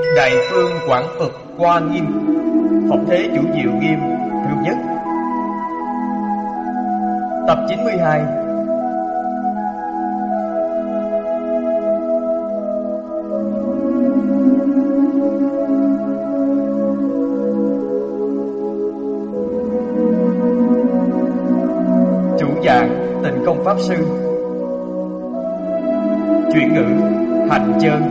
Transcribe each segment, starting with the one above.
Đại phương quảng Phật Hoa Nghiêm, Phật thế chủ diệu nghiêm thứ nhất. Tập 92. Chủ giảng Tịnh Công Pháp Sư. Chuyển ngữ Hành Chơn.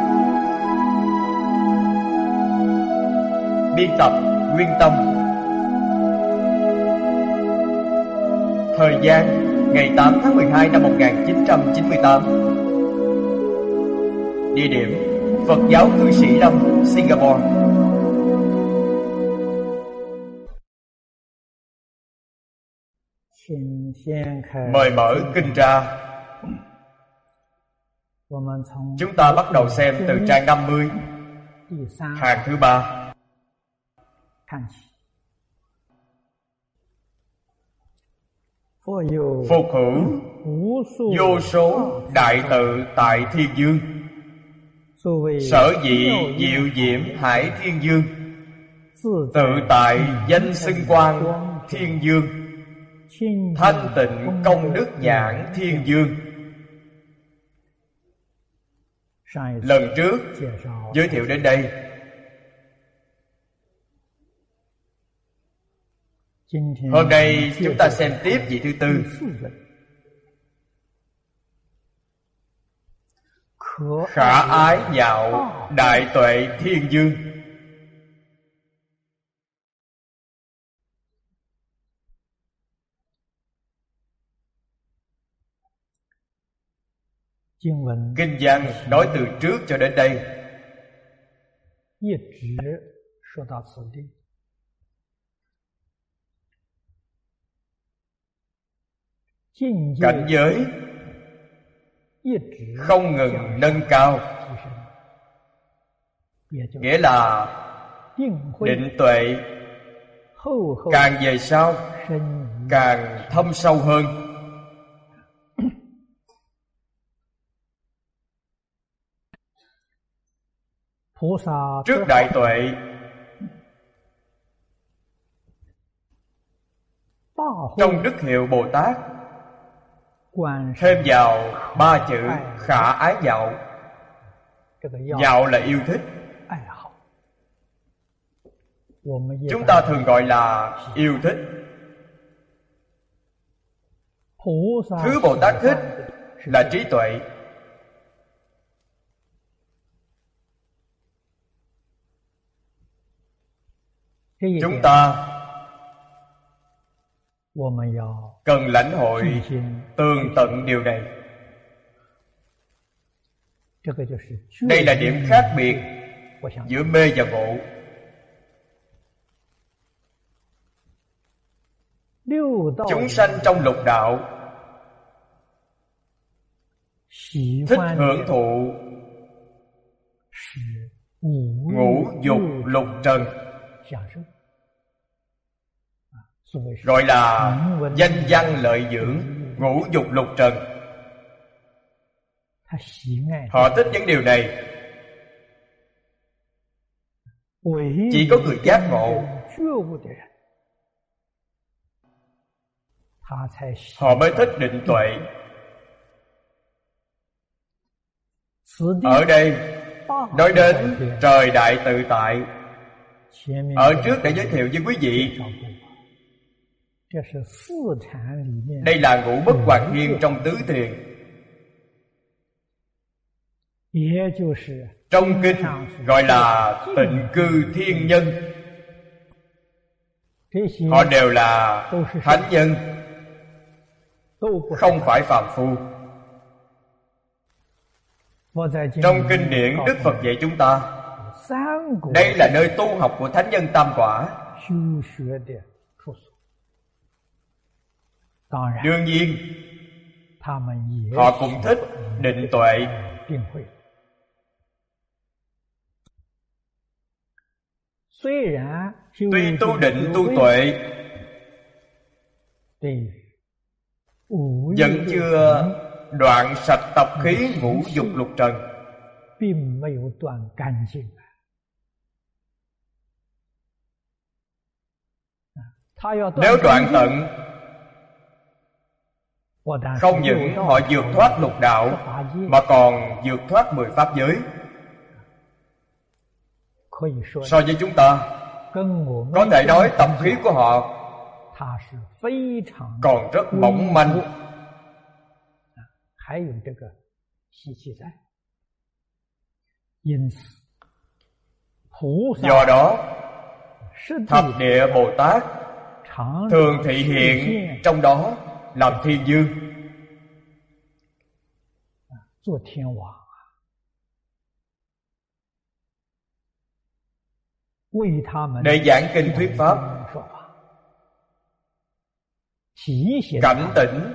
Biên tập Nguyên Tâm. Thời gian ngày 8 tháng 12 năm 1998. Địa điểm Phật giáo Cư Sĩ Lâm, Singapore. Mời mở kinh ra. Chúng ta bắt đầu xem từ trang 50, hàng thứ 3. Phục hữu vô số đại tự tại thiên dương. Sở dĩ diệu diễm hải thiên dương, tự tại danh xưng quang thiên dương, thanh tịnh công đức nhãn thiên dương. Lần trước giới thiệu đến đây. Hôm nay chúng ta xem tiếp vị thứ tư. Khả ái nhạo đại tuệ thiên dương. Kinh văn nói từ trước cho đến đây. Cảnh giới không ngừng nâng cao, nghĩa là định tuệ càng về sau càng thâm sâu hơn. Trước đại tuệ, trong đức hiệu Bồ Tát thêm vào 3 chữ khả ái nhạo. Nhạo là yêu thích, chúng ta thường gọi là yêu thích. Thứ Bồ Tát thích là trí tuệ. Chúng ta cần lãnh hội tường tận điều này. Đây là điểm khác biệt giữa mê và ngộ. Chúng sanh trong lục đạo thích hưởng thụ ngũ dục lục trần, gọi là danh văn lợi dưỡng ngũ dục lục trần. Họ thích những điều này. Chỉ có người giác ngộ họ mới thích định tuệ. Ở đây nói đến trời đại tự tại. Ở trước đã giới thiệu với quý vị, đây là ngũ bất hoàn thiên trong tứ thiền. Trong kinh gọi là tịnh cư thiên nhân. Họ đều là thánh nhân, không phải phàm phu. Trong kinh điển Đức Phật dạy chúng ta, đây là nơi tu học của thánh nhân tam quả. Đương nhiên họ cũng thích định tuệ. Tuy tu định tu tuệ vẫn chưa đoạn sạch tập khí ngũ dục lục trần. Nếu đoạn tận, không những họ vượt thoát lục đạo, mà còn vượt thoát 10 pháp giới. So với chúng ta, có thể nói tập khí của họ còn rất mỏng manh. Do đó, Thập Địa Bồ Tát thường thị hiện trong đó làm thiên dương, để giảng kinh thuyết pháp, cảnh tỉnh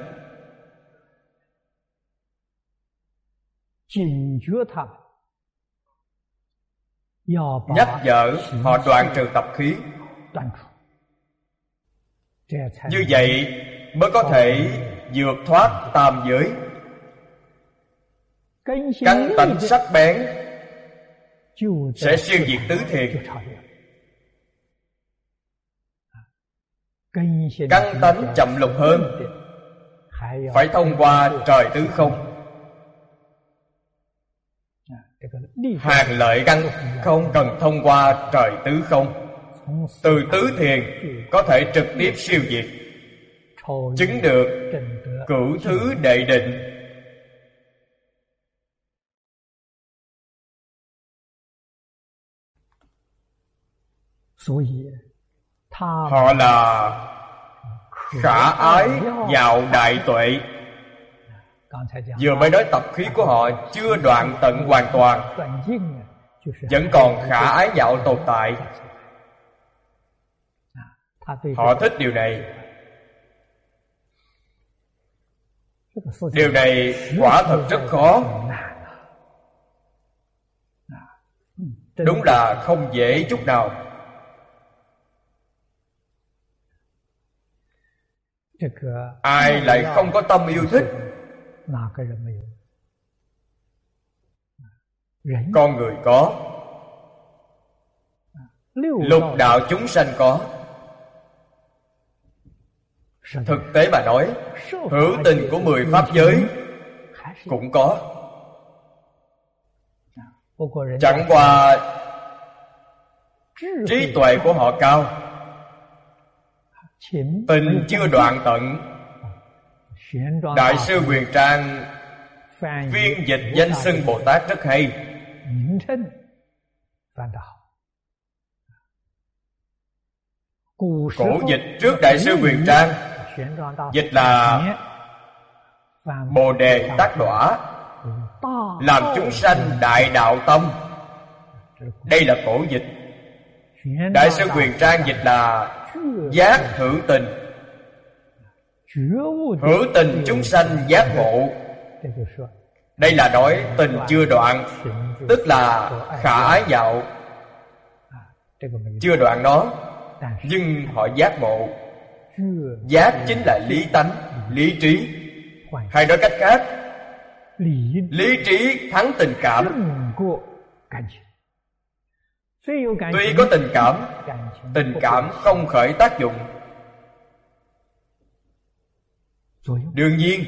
nhắc nhở họ đoạn trừ tập khí. Như vậy mới có thể vượt thoát tam giới. Căn tánh sắc bén sẽ siêu diệt tứ thiền. Căn tánh chậm lục hơn, phải thông qua trời tứ không. Hàng lợi căn không cần thông qua trời tứ không. Từ tứ thiền có thể trực tiếp siêu diệt, chứng được cửu thứ đệ định. Họ là khả ái vào đại tuệ. Vừa mới nói tập khí của họ chưa đoạn tận hoàn toàn, vẫn còn khả ái dạo tồn tại. Họ thích điều này. Điều này quả thật rất khó. Đúng là không dễ chút nào. Ai lại không có tâm yêu thích? Con người có, lục đạo chúng sanh có. Thực tế mà nói, hữu tình của 10 pháp giới cũng có. Chẳng qua trí tuệ của họ cao, tình chưa đoạn tận. Đại sư Huyền Trang phiên dịch danh xưng Bồ Tát rất hay. Cổ dịch trước Đại sư Huyền Trang dịch là Bồ Đề Tác Đọa, làm chúng sanh đại đạo tâm. Đây là cổ dịch. Đại sư Huyền Trang dịch là giác hữu tình, hữu tình chúng sanh giác ngộ. Đây là nói tình chưa đoạn, tức là khả ái dạo. Chưa đoạn nó, nhưng họ giác ngộ. Giác chính là lý tánh, lý trí. Hay nói cách khác, lý trí thắng tình cảm. Tuy có tình cảm, tình cảm không khởi tác dụng. Đương nhiên,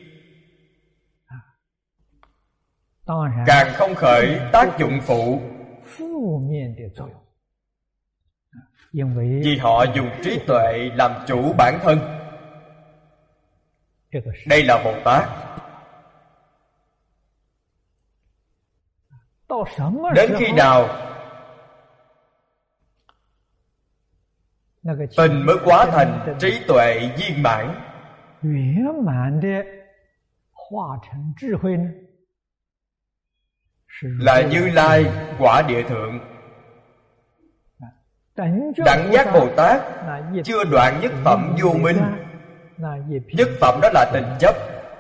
càng không khởi tác dụng phụ. Vì họ dùng trí tuệ làm chủ bản thân. Đây là Bồ Tát. Đến khi nào tình mới quá thành trí tuệ viên mãn? Là Như Lai quả địa thượng. Đẳng giác Bồ Tát chưa đoạn nhất phẩm vô minh. Nhất phẩm đó là tình chấp.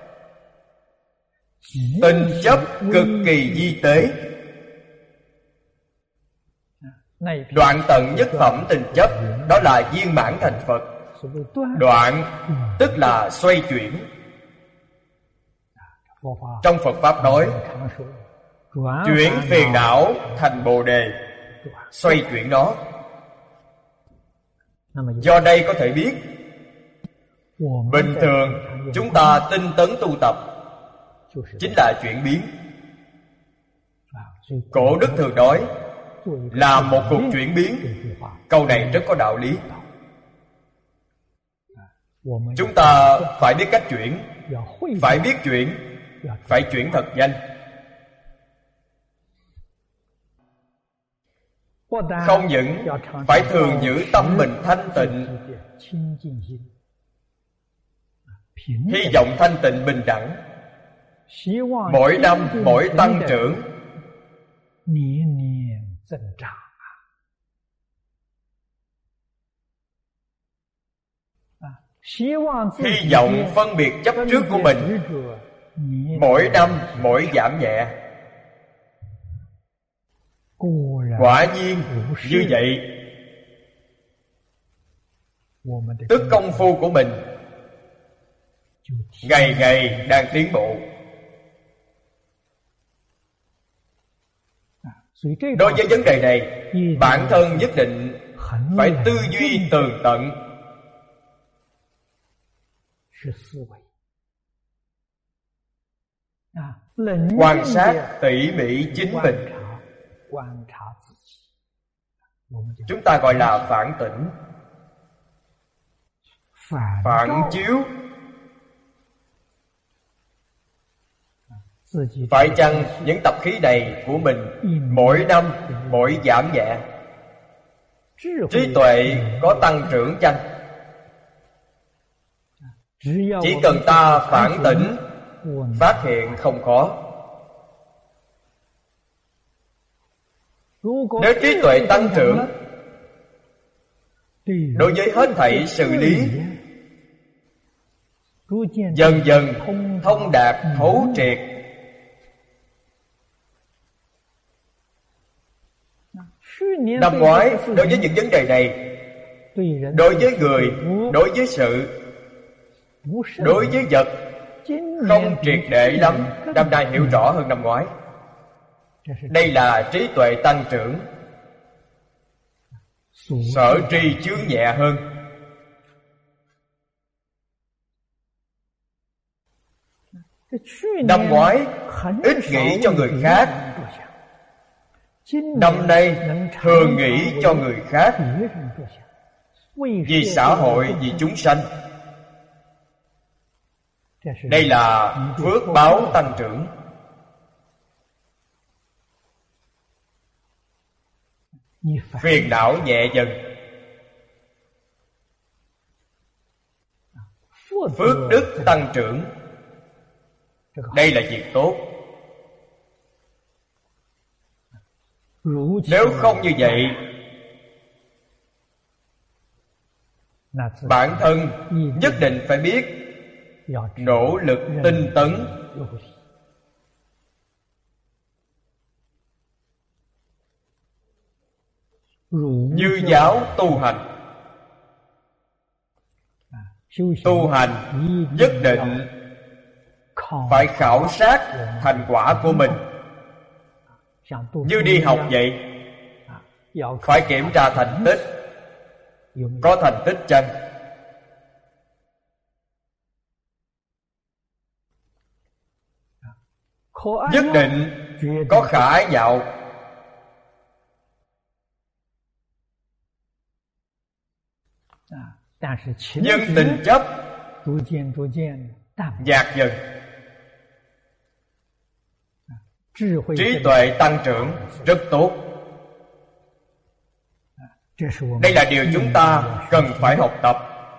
Tình chấp cực kỳ vi tế. Đoạn tận nhất phẩm tình chấp, đó là viên mãn thành Phật. Đoạn tức là xoay chuyển. Trong Phật Pháp nói, chuyển phiền não thành Bồ Đề, xoay chuyển nó. Do đây có thể biết, bình thường chúng ta tinh tấn tu tập chính là chuyển biến. Cổ đức thường nói là một cuộc chuyển biến. Câu này rất có đạo lý. Chúng ta phải biết cách chuyển, phải biết chuyển, phải chuyển thật nhanh. Không những phải thường giữ tâm mình thanh tịnh, hy vọng thanh tịnh bình đẳng, mỗi năm mỗi tăng trưởng, hy vọng phân biệt chấp trước của mình mỗi năm mỗi giảm nhẹ. Quả nhiên như vậy, tức công phu của mình ngày ngày đang tiến bộ. Đối với vấn đề này, bản thân nhất định phải tư duy tường tận, quan sát tỉ mỉ chính mình. Chúng ta gọi là phản tỉnh, phản chiếu. Phải chăng những tập khí này của mình mỗi năm mỗi giảm nhẹ, trí tuệ có tăng trưởng chăng? Chỉ cần ta phản tỉnh, phát hiện không khó. Nếu trí tuệ tăng trưởng, đối với hết thảy sự lý dần dần thông đạt thấu triệt. Năm ngoái, đối với những vấn đề này, đối với người, đối với sự, đối với vật, không triệt để lắm. Năm nay hiểu rõ hơn năm ngoái. Đây là trí tuệ tăng trưởng, sở tri chướng nhẹ hơn. Năm ngoái ít nghĩ cho người khác, năm nay thường nghĩ cho người khác, vì xã hội, vì chúng sanh. Đây là phước báo tăng trưởng. Phiền não nhẹ dần, phước đức tăng trưởng. Đây là việc tốt. Nếu không như vậy, bản thân nhất định phải biết nỗ lực tinh tấn. Như giáo tu hành, tu hành nhất định phải khảo sát thành quả của mình. Như đi học vậy, phải kiểm tra thành tích. Có thành tích chăng? Nhất định có khả dạo. Nhưng tình chấp nhạt dần, trí tuệ tăng trưởng rất tốt. Đây là điều chúng ta cần phải học tập.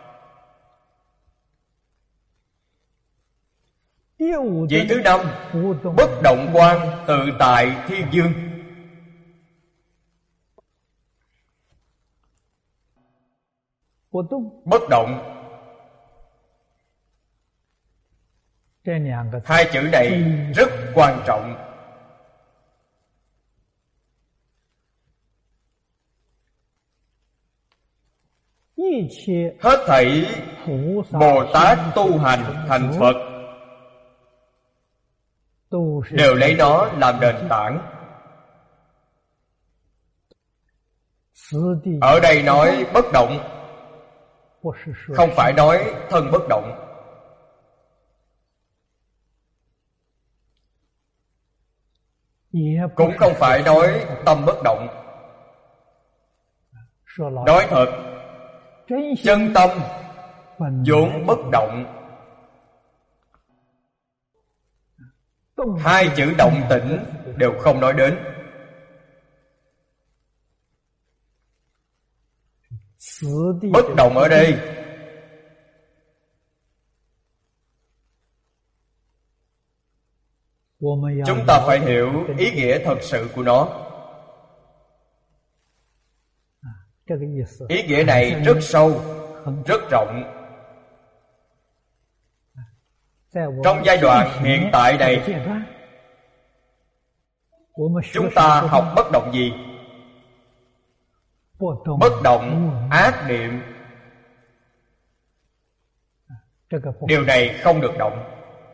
Vị thứ năm, bất động quan tự tại thiên dương. Bất động, hai chữ này rất quan trọng. Hết thảy Bồ Tát tu hành thành Phật đều lấy nó làm nền tảng. Ở đây nói bất động, không phải nói thân bất động. Cũng không phải nói tâm bất động. Nói thật, chân tâm vốn bất động. Hai chữ động tĩnh đều không nói đến. Bất động ở đây chúng ta phải hiểu ý nghĩa thật sự của nó. Ý nghĩa này rất sâu, rất rộng. Trong giai đoạn hiện tại này, chúng ta học bất động gì? Bất động ác niệm. Điều này không được động.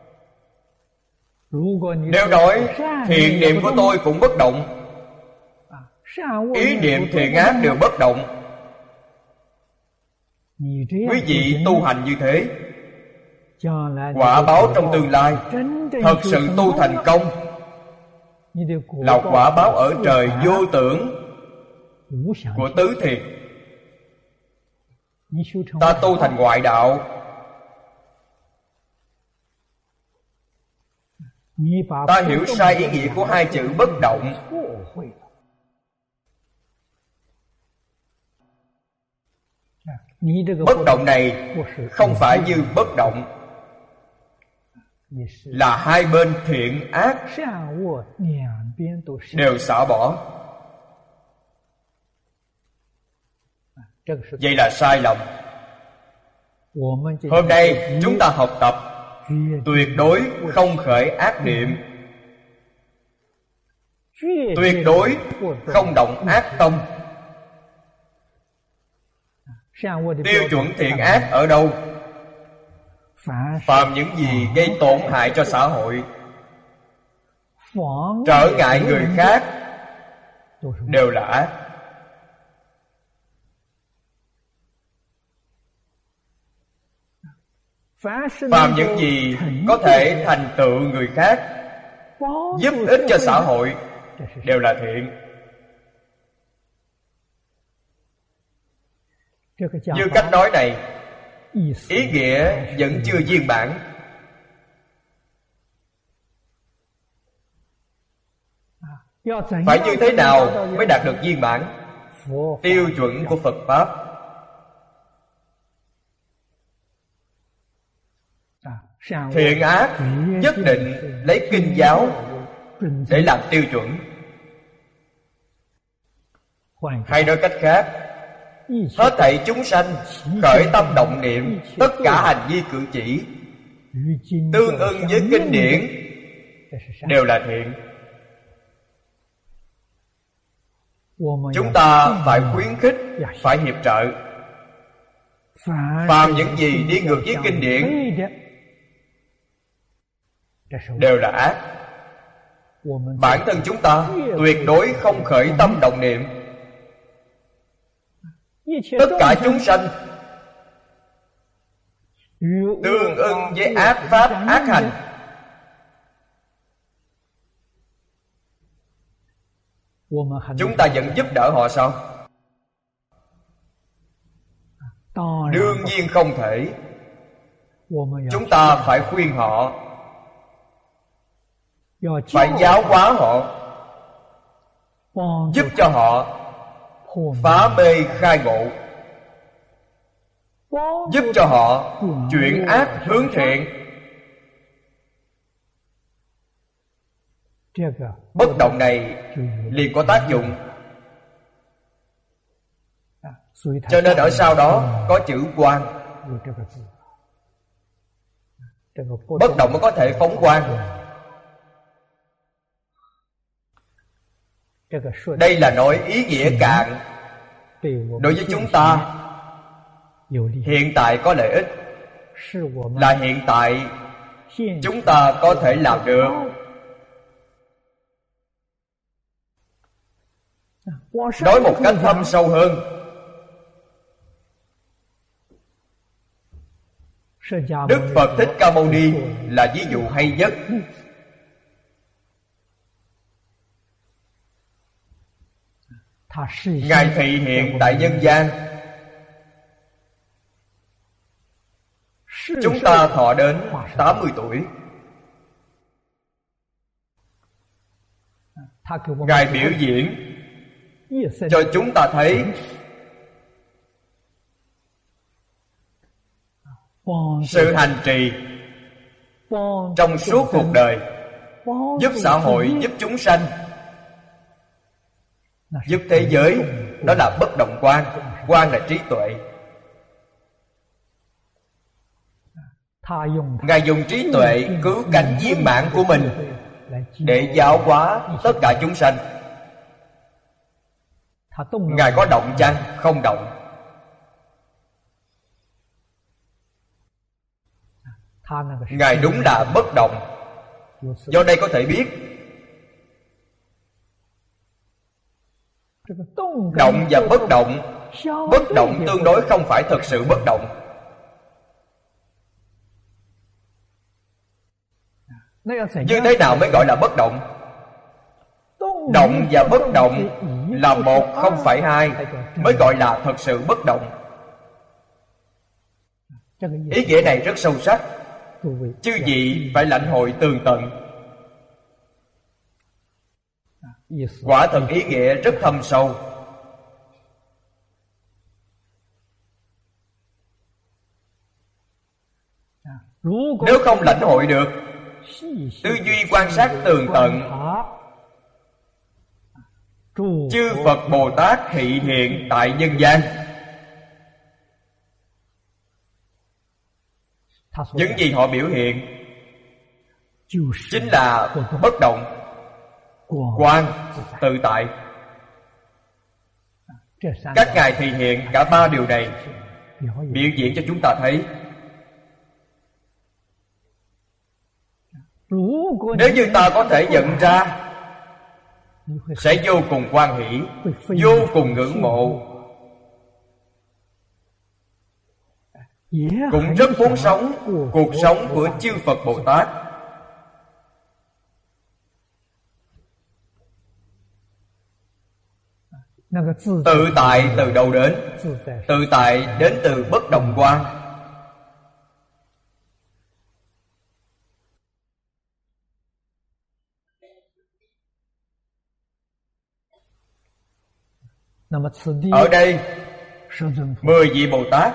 Nếu nói thiện niệm của tôi cũng bất động, ý niệm thiện ác đều bất động, quý vị tu hành như thế, quả báo trong tương lai thật sự tu thành công là quả báo ở trời vô tưởng của tứ thiệt. Ta tu thành ngoại đạo, ta hiểu sai ý nghĩa của hai chữ bất động. Bất động này không phải như bất động, là hai bên thiện ác đều xả bỏ. Vậy là sai lầm. Hôm nay chúng ta học tập tuyệt đối không khởi ác niệm, tuyệt đối không động ác tâm. Tiêu chuẩn thiện ác ở đâu? Phạm những gì gây tổn hại cho xã hội, trở ngại người khác đều là ác. Phạm những gì có thể thành tựu người khác, giúp ích cho xã hội đều là thiện. Như cách nói này, ý nghĩa vẫn chưa viên mãn. Phải như thế nào mới đạt được viên mãn? Tiêu chuẩn của Phật Pháp. Thiện ác nhất định lấy kinh giáo để làm tiêu chuẩn. Hay nói cách khác, hết thảy chúng sanh khởi tâm động niệm, tất cả hành vi cử chỉ tương ưng với kinh điển đều là thiện. Chúng ta phải khuyến khích, phải hiệp trợ. Phàm những gì đi ngược với kinh điển đều là ác. Bản thân chúng ta tuyệt đối không khởi tâm động niệm. Tất cả chúng sanh tương ưng với ác pháp, ác hành. Chúng ta vẫn giúp đỡ họ sao? Đương nhiên không thể. Chúng ta phải khuyên họ, phải giáo hóa họ, giúp cho họ phá mê khai ngộ, giúp cho họ chuyển ác hướng thiện. Bất động này liền có tác dụng. Cho nên ở sau đó có chữ quang. Bất động mới có thể phóng quang. Đây là nói ý nghĩa cạn. Đối với chúng ta hiện tại có lợi ích, là hiện tại chúng ta có thể làm được. Nói một cách thâm sâu hơn, Đức Phật Thích Ca Mâu Ni là ví dụ hay nhất. Ngài thị hiện tại nhân gian, chúng ta thọ đến 80 tuổi. Ngài biểu diễn cho chúng ta thấy sự hành trì trong suốt cuộc đời, giúp xã hội, giúp chúng sanh, giúp thế giới. Đó là bất động quan. Quan là trí tuệ. Ngài dùng trí tuệ cứu cánh viên mãn của mình để giáo hóa tất cả chúng sanh. Ngài có động chăng? Không động. Ngài đúng là bất động. Do đây có thể biết động và bất động. Bất động tương đối không phải thật sự bất động. Như thế nào mới gọi là bất động? Động và bất động là một, không phải hai, mới gọi là thật sự bất động. Ý nghĩa này rất sâu sắc, chư vị phải lãnh hội tường tận. Quả thật ý nghĩa rất thâm sâu. Nếu không lãnh hội được, tư duy quan sát tường tận, chư Phật Bồ Tát thị hiện tại nhân gian, những gì họ biểu hiện chính là bất động, quang, tự tại. Các ngài thị hiện cả ba điều này, biểu diễn cho chúng ta thấy. Nếu như ta có thể nhận ra, sẽ vô cùng hoan hỷ, vô cùng ngưỡng mộ, cũng rất muốn sống cuộc sống của chư Phật Bồ Tát. Tự tại từ đâu đến? Tự tại đến từ bất động quan. Ở đây 10 vị Bồ Tát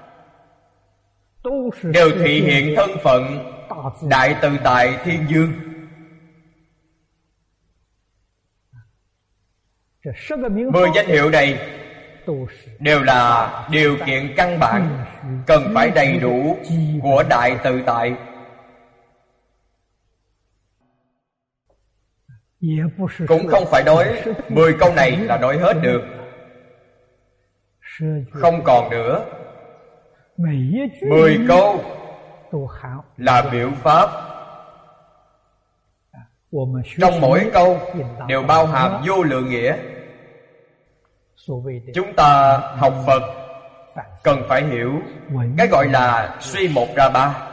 đều thị hiện thân phận Đại Tự Tại Thiên Dương. 10 danh hiệu này đều là điều kiện căn bản cần phải đầy đủ của Đại Tự Tại. Cũng không phải nói 10 câu này là nói hết được. Không còn nữa. 10 câu là biểu pháp. Trong mỗi câu đều bao hàm vô lượng nghĩa. Chúng ta học Phật cần phải hiểu cái gọi là suy một ra ba.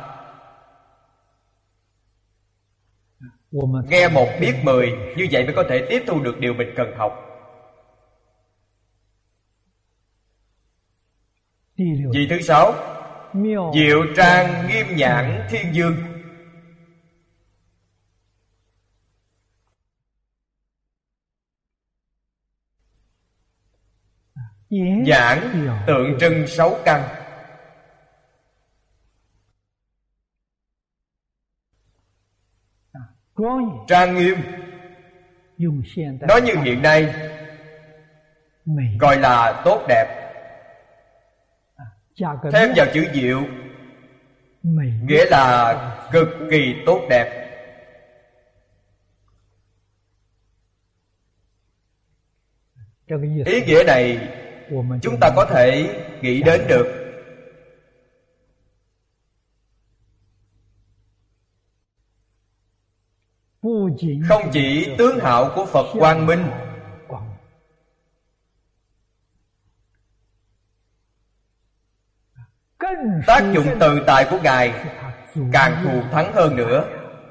Nghe một biết 10, như vậy mới có thể tiếp thu được điều mình cần học. Vị thứ 6, Diệu Trang Nghiêm Nhãn Thiên Dương. Nhãn tượng trưng 6 căn. Trang nghiêm, nói như hiện nay gọi là tốt đẹp. Thêm vào chữ diệu, nghĩa là cực kỳ tốt đẹp. Ý nghĩa này chúng ta có thể nghĩ đến được. Không chỉ tướng hạo của Phật Quang Minh, Tác dụng tự tại của Ngài càng thù thắng hơn nữa.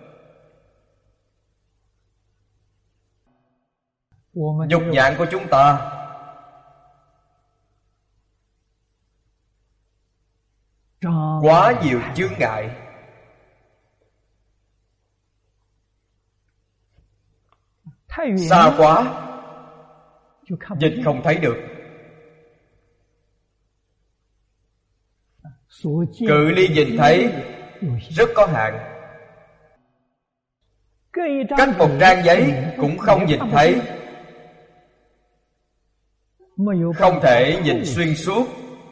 Nhục nhãn của chúng ta quá nhiều chướng ngại, xa quá, nhìn không thấy được. Cự ly nhìn thấy rất có hạn. Cách một trang giấy cũng không nhìn thấy, không thể nhìn xuyên suốt.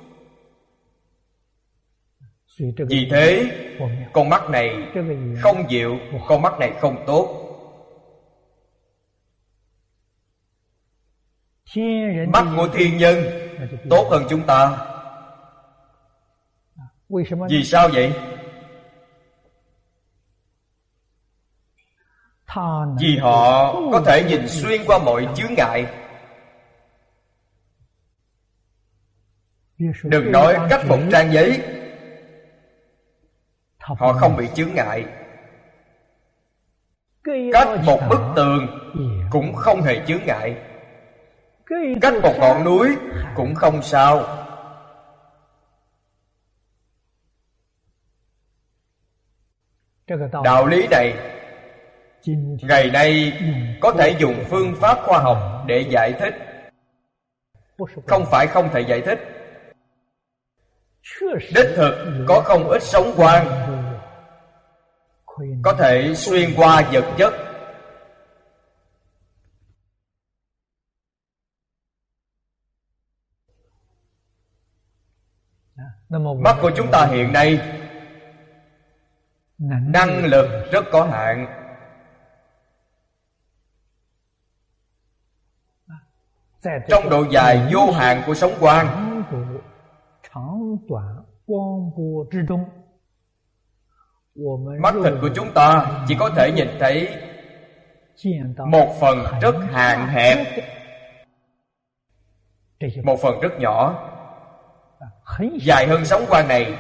Vì thế con mắt này không diệu, con mắt này không tốt. Mắt của thiên nhân tốt hơn chúng ta. Vì sao vậy? Vì họ có thể nhìn xuyên qua mọi chướng ngại. Đừng nói cách một trang giấy, họ không bị chướng ngại. Cách một bức tường cũng không hề chướng ngại. Cách một ngọn núi cũng không sao. Đạo lý này ngày nay có thể dùng phương pháp khoa học để giải thích. Không phải không thể giải thích. Đích thực có không ít sóng quang có thể xuyên qua vật chất. Mắt của chúng ta hiện nay năng lực rất có hạn. Trong độ dài vô hạn của sóng quang, mắt thịt của chúng ta chỉ có thể nhìn thấy một phần rất hạn hẹp, một phần rất nhỏ. Dài hơn sóng quang này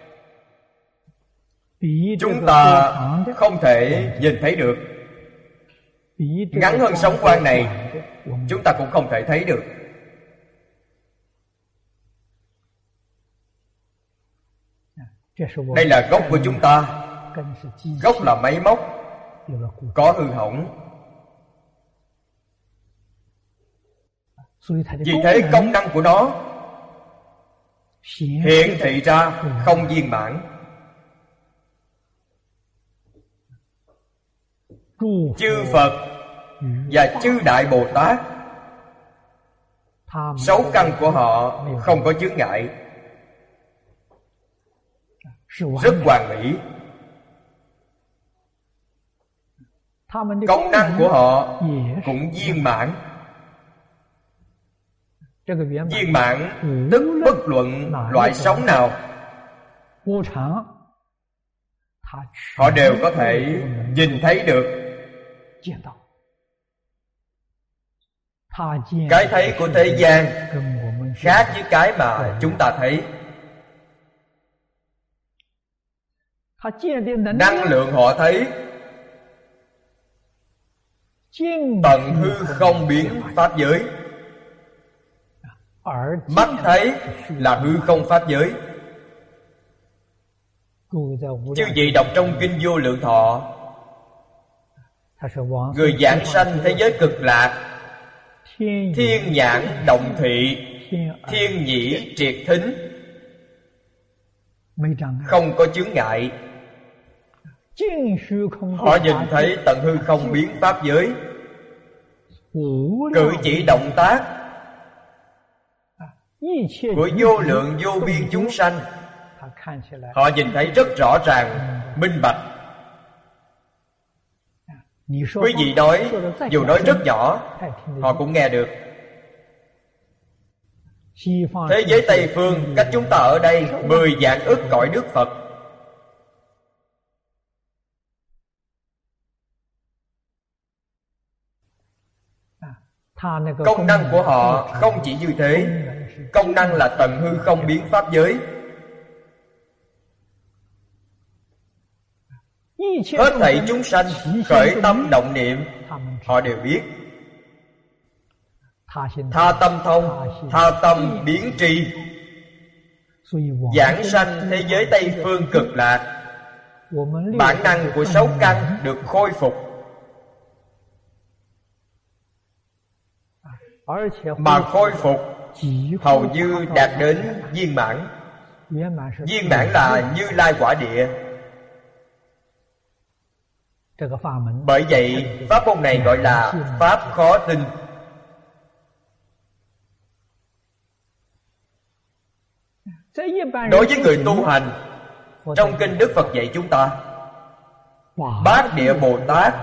chúng ta không thể nhìn thấy được. Ngắn hơn sóng quang này chúng ta cũng không thể thấy được. Đây là gốc của chúng ta. Gốc là máy móc, có hư hỏng. Vì thế công năng của nó hiển thị ra không viên mãn. Chư Phật và chư Đại Bồ Tát, sáu căn của họ không có chướng ngại, rất hoàn mỹ. Công năng của họ cũng viên mãn. Viên mãn tức bất luận loại sống nào, họ đều có thể nhìn thấy được. Cái thấy của thế gian khác với cái mà chúng ta thấy. Năng lượng họ thấy tận hư không biến pháp giới. Mắt thấy là hư không pháp giới. Chư vị đọc trong Kinh Vô Lượng Thọ, người giảng sanh thế giới cực lạc, thiên nhãn động thị, thiên nhĩ triệt thính, không có chướng ngại. Họ nhìn thấy tận hư không biến pháp giới. Cử chỉ động tác của vô lượng vô biên chúng sanh, họ nhìn thấy rất rõ ràng, minh bạch. Quý vị nói, dù nói rất nhỏ, họ cũng nghe được. Thế giới Tây Phương cách chúng ta ở đây 10 vạn ức cõi nước Phật. Công năng của họ không chỉ như thế. Công năng là tận hư không biến pháp giới. Hết thảy chúng sanh khởi tâm động niệm, họ đều biết. Tha tâm thông, tha tâm biến tri. Giảng sanh thế giới Tây Phương Cực Lạc, bản năng của 6 căn được khôi phục, mà khôi phục hầu như đạt đến viên mãn. Viên mãn là Như Lai quả địa. Bởi vậy pháp môn này gọi là pháp khó tin. Đối với người tu hành, trong kinh Đức Phật dạy chúng ta, Bát Địa Bồ Tát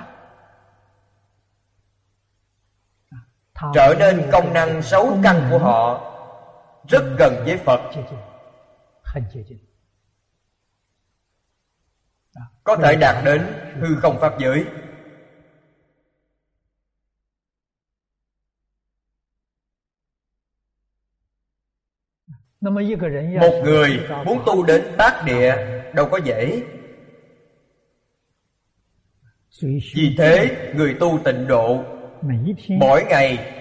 trở nên công năng 6 căn của họ rất gần với Phật, có thể đạt đến hư không pháp giới. Một người muốn tu đến Bát Địa đâu có dễ. Vì thế người tu tịnh độ mỗi ngày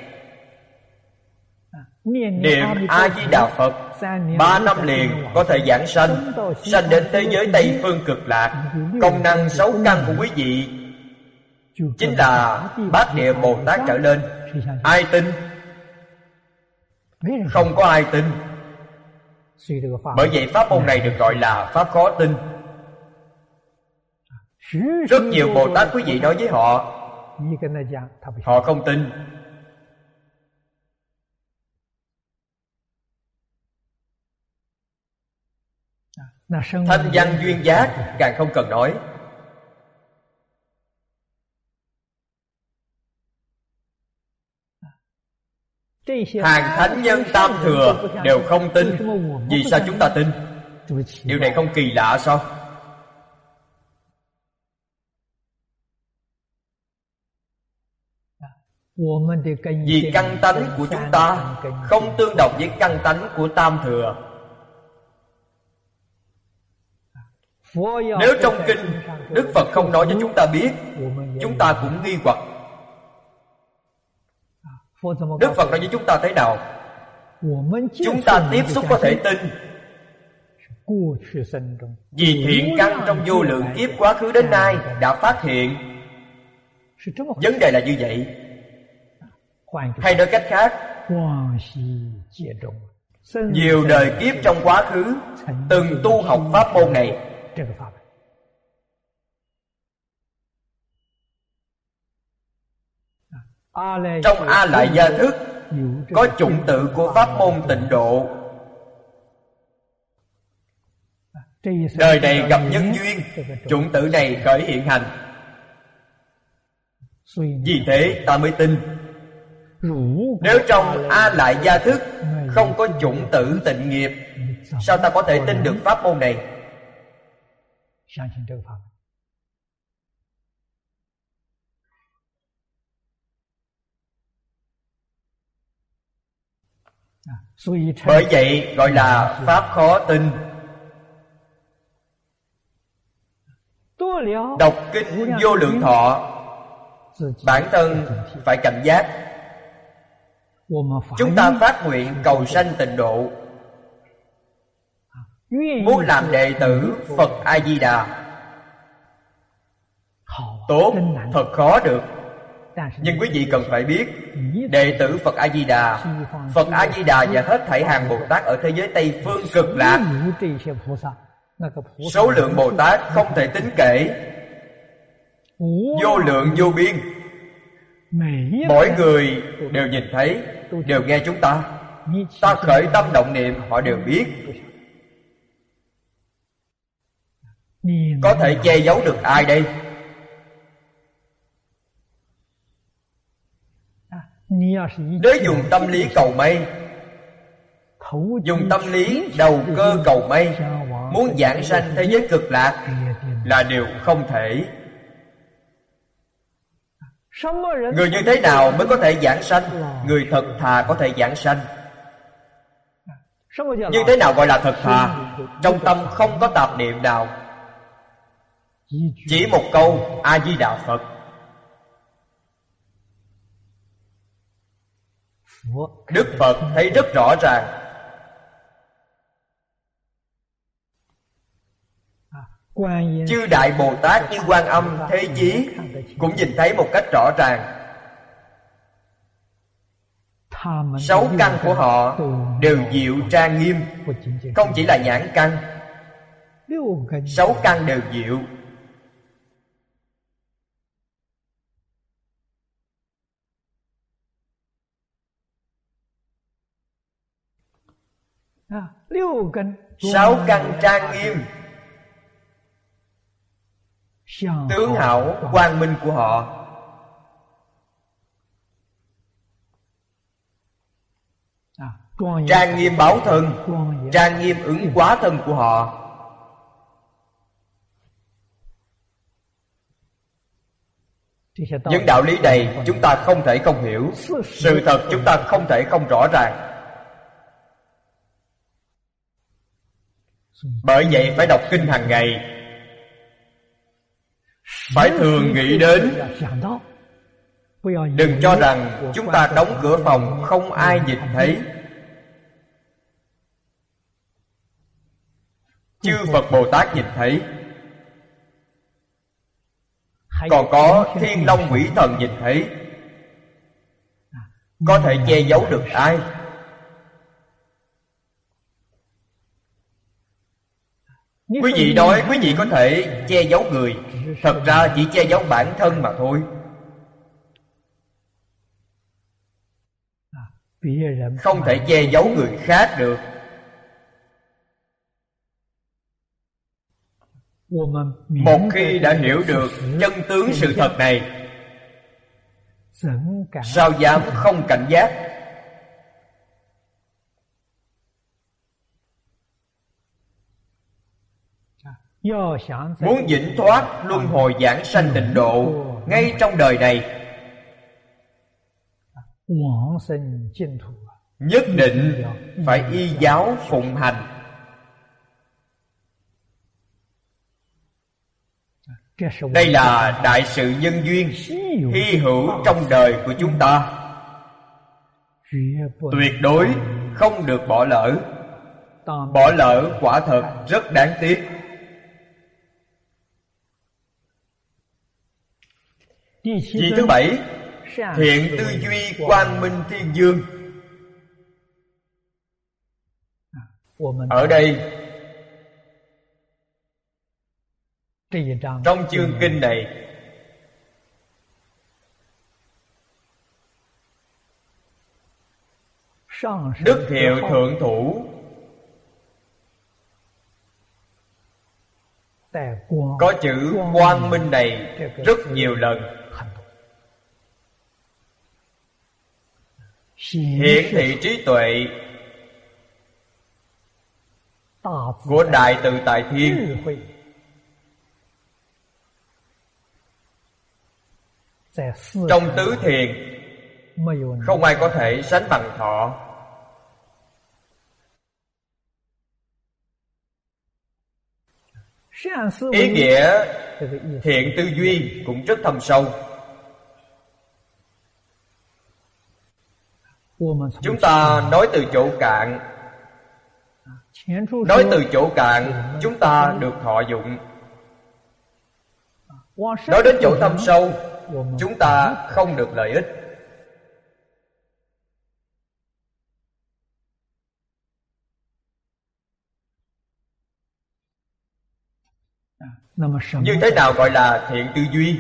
niệm A-di-đà Phật 3 năm liền có thể giảng sanh, sanh đến thế giới Tây Phương Cực Lạc. Công năng 6 căn của quý vị chính là Bát Địa Bồ Tát trở lên. Ai tin? Không có ai tin. Bởi vậy pháp môn này được gọi là pháp khó tin. Rất nhiều Bồ Tát quý vị nói với họ, họ không tin. Thanh văn duyên giác càng không cần nói. Hàng thánh nhân tam thừa đều không tin. Vì sao chúng ta tin? Điều này không kỳ lạ sao? Vì căn tánh của chúng ta không tương đồng với căn tánh của tam thừa. Nếu trong kinh Đức Phật không nói cho chúng ta biết, chúng ta cũng nghi hoặc. Đức Phật nói với chúng ta thế nào? Chúng ta tiếp xúc có thể tin. Vì thiện căn trong vô lượng kiếp quá khứ đến nay đã phát hiện. Vấn đề là như vậy. Hay nói cách khác, nhiều đời kiếp trong quá khứ từng tu học pháp môn này. Trong A Lại Gia Thức có chủng tự của pháp môn tịnh độ. Đời này gặp nhân duyên, chủng tự này khởi hiện hành. Vì thế ta mới tin. Nếu trong A Lại Gia Thức không có chủng tử tịnh nghiệp, sao ta có thể tin được pháp môn này? Bởi vậy gọi là pháp khó tin. Đọc kinh Vô Lượng Thọ, bản thân phải cảnh giác. Chúng ta phát nguyện cầu sanh tịnh độ, muốn làm đệ tử Phật A-di-đà, tốt, thật khó được. Nhưng quý vị cần phải biết, đệ tử Phật A-di-đà, Phật A-di-đà và hết thảy hàng Bồ Tát ở thế giới Tây Phương Cực Lạc, số lượng Bồ Tát không thể tính kể, vô lượng vô biên. Mỗi người đều nhìn thấy, đều nghe chúng ta. Ta khởi tâm động niệm, họ đều biết. Có thể che giấu được ai đây? Nếu dùng tâm lý cầu may, dùng tâm lý đầu cơ cầu may, muốn giảng sanh thế giới Cực Lạc là điều không thể. Người như thế nào mới có thể giảng sanh? Người thật thà có thể giảng sanh. Như thế nào gọi là thật thà? Trong tâm không có tạp niệm nào. Chỉ một câu A Di Đà Phật, Đức Phật thấy rất rõ ràng. Chư Đại Bồ Tát như Quan Âm, Thế Chí cũng nhìn thấy một cách rõ ràng. 6 căn của họ đều diệu trang nghiêm, không chỉ là nhãn căn, 6 căn đều diệu. Sáu căn trang nghiêm, tướng hảo quang minh của họ. Trang nghiêm bảo thân, trang nghiêm ứng quá thân của họ. Những đạo lý này chúng ta không thể không hiểu, sự thật chúng ta không thể không rõ ràng. Bởi vậy phải đọc kinh hàng ngày, phải thường nghĩ đến. Đừng cho rằng chúng ta đóng cửa phòng không ai nhìn thấy. Chư Phật Bồ Tát nhìn thấy, còn có thiên long quỷ thần nhìn thấy. Có thể che giấu được ai? Quý vị nói quý vị có thể che giấu người, thật ra chỉ che giấu bản thân mà thôi. Không thể che giấu người khác được. Một khi đã hiểu được chân tướng sự thật này, sao dám không cảnh giác? Muốn vĩnh thoát luân hồi giảng sanh tịnh độ ngay trong đời này, nhất định phải y giáo phụng hành. Đây là đại sự nhân duyên hy hữu trong đời của chúng ta, tuyệt đối không được bỏ lỡ. Bỏ lỡ quả thật rất đáng tiếc. Vị thứ 7, thiện tư duy quang minh thiên dương. Ở đây, trong chương kinh này, Đức Hiệu Thượng Thủ có chữ quang minh này rất nhiều lần. Hiển thị trí tuệ của Đại Tự Tại Thiên, trong tứ thiền không ai có thể sánh bằng thọ. Ý nghĩa thiện tư duy cũng rất thâm sâu. Chúng ta nói từ chỗ cạn, nói từ chỗ cạn chúng ta được thọ dụng. Nói đến chỗ thâm sâu, chúng ta không được lợi ích. Như thế nào gọi là thiện tư duy?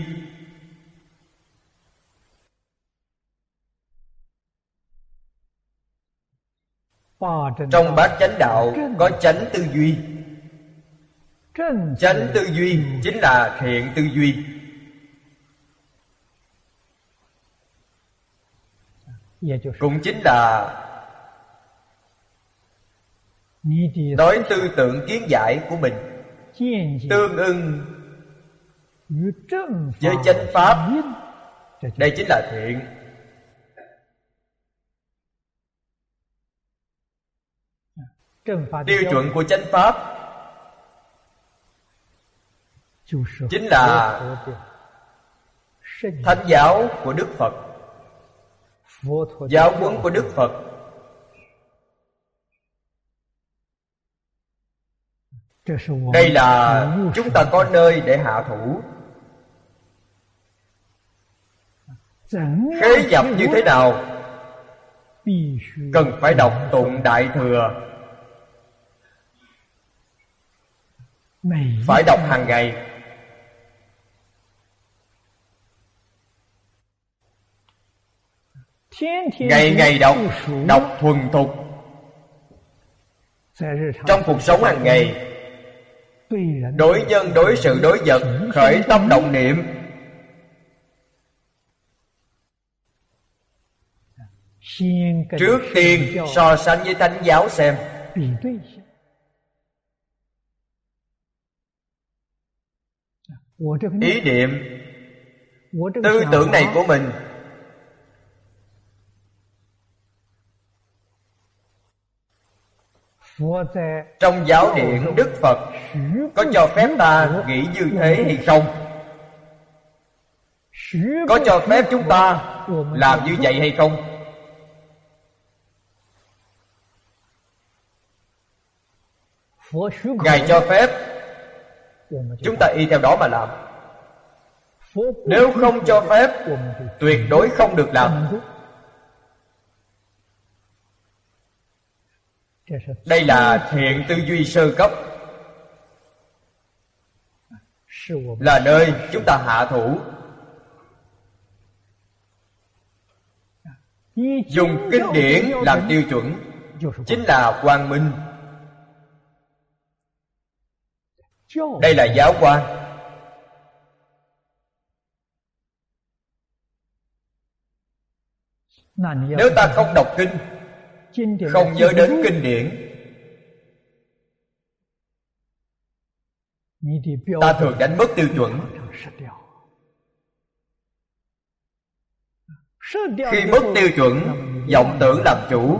Trong bát chánh đạo có chánh tư duy. Chánh tư duy chính là thiện tư duy. Cũng chính là nói tư tưởng kiến giải của mình tương ưng với chánh pháp. Đây chính là thiện. Tiêu chuẩn của chánh pháp chính là thánh giáo của Đức Phật, giáo huấn của Đức Phật. Đây là chúng ta có nơi để hạ thủ. Khế nhập như thế nào? Cần phải đọc tụng Đại Thừa, phải đọc hàng ngày. Ngày ngày đọc, đọc thuần thục. Trong cuộc sống hàng ngày, đối nhân, đối sự, đối vật, khởi tâm động niệm, trước tiên so sánh với thánh giáo xem. Ý niệm, tư tưởng này của mình trong giáo điển Đức Phật có cho phép ta nghĩ như thế hay không? Có cho phép chúng ta làm như vậy hay không? Ngài cho phép, chúng ta y theo đó mà làm. Nếu không cho phép, tuyệt đối không được làm. Đây là thiện tư duy sơ cấp, là nơi chúng ta hạ thủ. Dùng kinh điển làm tiêu chuẩn chính là quang minh. Đây là giáo quan. Nếu ta không đọc kinh, không nhớ đến kinh điển, ta thường đánh mất tiêu chuẩn. Khi mất tiêu chuẩn, vọng tưởng làm chủ.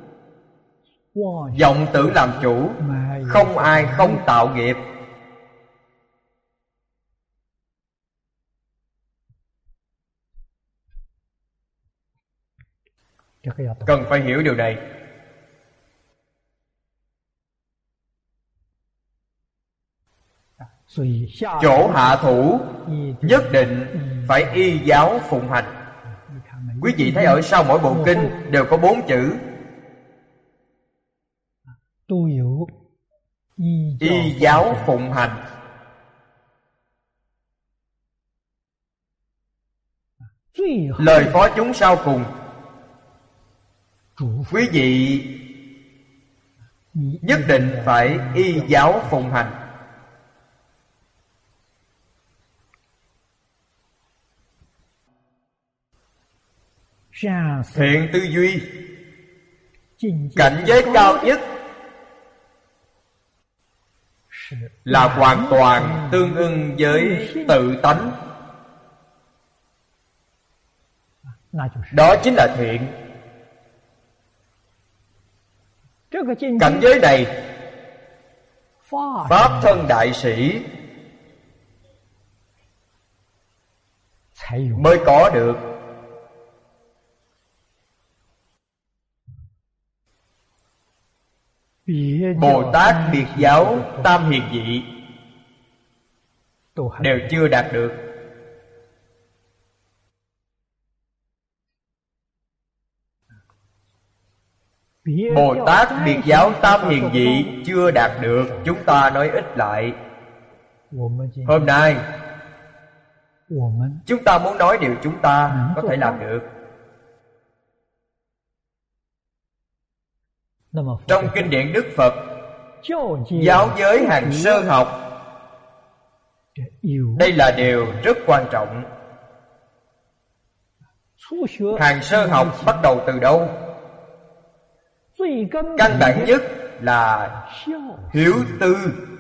Vọng tưởng làm chủ, không ai không tạo nghiệp. Cần phải hiểu điều này. Chỗ hạ thủ nhất định phải y giáo phụng hành. Quý vị thấy ở sau mỗi bộ kinh đều có 4 chữ y giáo phụng hành. Lời phó chúng sau cùng, quý vị nhất định phải y giáo phụng hành. Thiện tư duy, cảnh giới cao nhất là hoàn toàn tương ưng với tự tánh. Đó chính là thiện. Cảnh giới này, Pháp thân đại sĩ mới có được. Bồ Tát biệt giáo tam hiền vị đều chưa đạt được. Bồ Tát biệt giáo tam hiền vị chưa đạt được. Chúng ta nói ít lại. Hôm nay chúng ta muốn nói điều chúng ta có thể làm được. Trong kinh điển Đức Phật, giáo giới hàng sơ học, đây là điều rất quan trọng. Hàng sơ học bắt đầu từ đâu? Căn bản nhất là hiếu tư.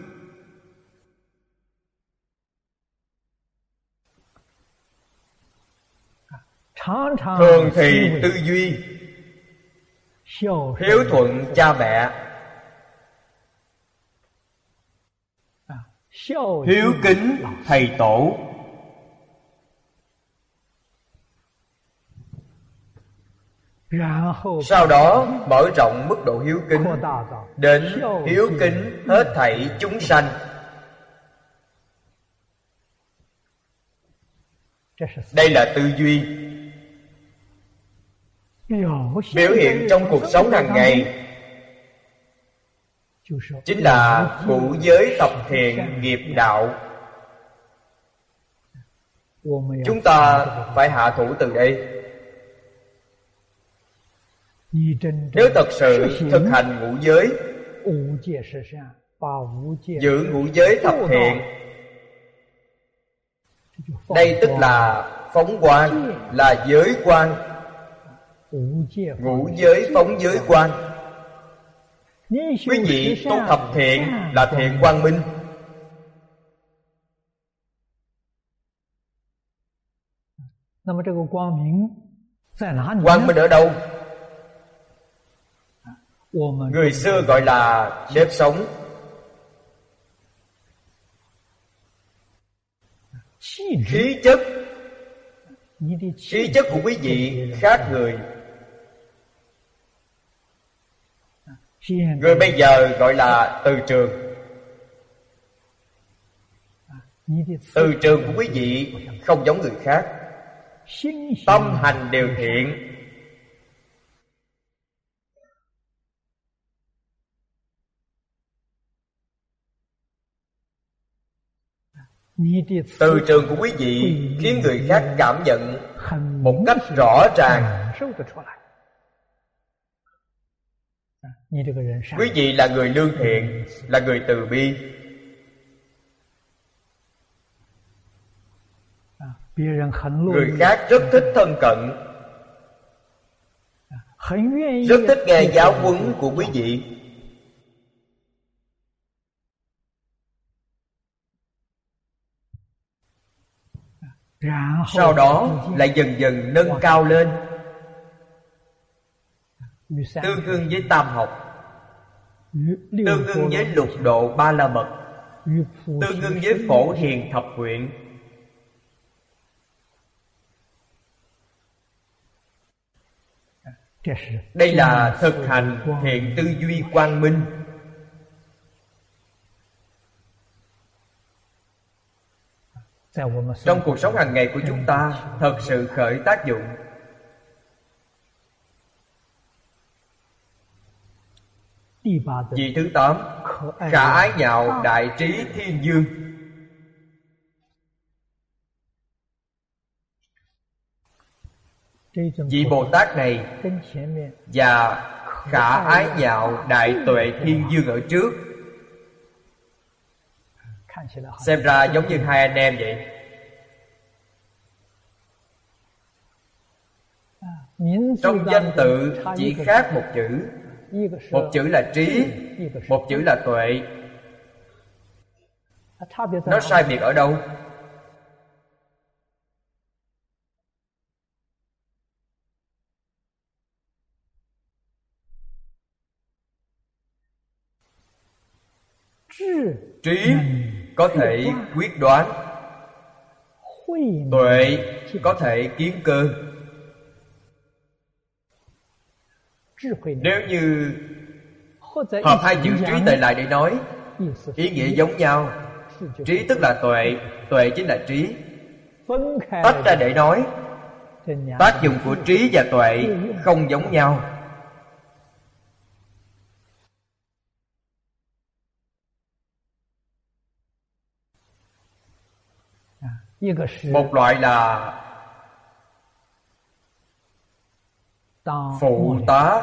Thường thì tư duy hiếu thuận cha mẹ, hiếu kính thầy tổ. Sau đó mở rộng mức độ hiếu kính đến hiếu kính hết thảy chúng sanh. Đây là tư duy biểu hiện trong cuộc sống hàng ngày, chính là ngũ giới tập thiện nghiệp đạo. Chúng ta phải hạ thủ từ đây. Nếu thật sự thực hành ngũ giới, giữ ngũ giới thập thiện, đây tức là phóng quang, là giới quang. Ngũ giới phóng giới quang. Quý vị tu thập thiện là thiện quang minh. Quang minh ở đâu? Người xưa gọi là nếp sống. Khí chất. Khí chất của quý vị khác người. Người bây giờ gọi là từ trường. Từ trường của quý vị không giống người khác. Tâm hành đều thiện. Từ trường của quý vị khiến người khác cảm nhận một cách rõ ràng. Quý vị là người lương thiện, là người từ bi. Người khác rất thích thân cận, rất thích nghe giáo huấn của quý vị. Sau đó lại dần dần nâng cao lên, tương đương với tam học, tương đương với lục độ ba la mật, tương đương với phổ hiền thập nguyện. Đây là thực hành thiện tư duy quang minh. Trong cuộc sống hàng ngày của chúng ta thật sự khởi tác dụng. Vị thứ 8, khả ái nhạo đại trí thiên dương. Vị Bồ Tát này và khả ái nhạo đại tuệ thiên dương ở trước xem ra giống như hai anh em vậy. Trong danh tự chỉ khác một chữ. Một chữ là trí, một chữ là tuệ. Nó sai biệt ở đâu? Trí có thể quyết đoán, tuệ có thể kiến cơ. Nếu như hợp hai chữ trí tuệ lại để nói, ý nghĩa giống nhau. Trí tức là tuệ, tuệ chính là trí. Tách ra để nói, tác dụng của trí và tuệ không giống nhau. Một loại là phụ tá,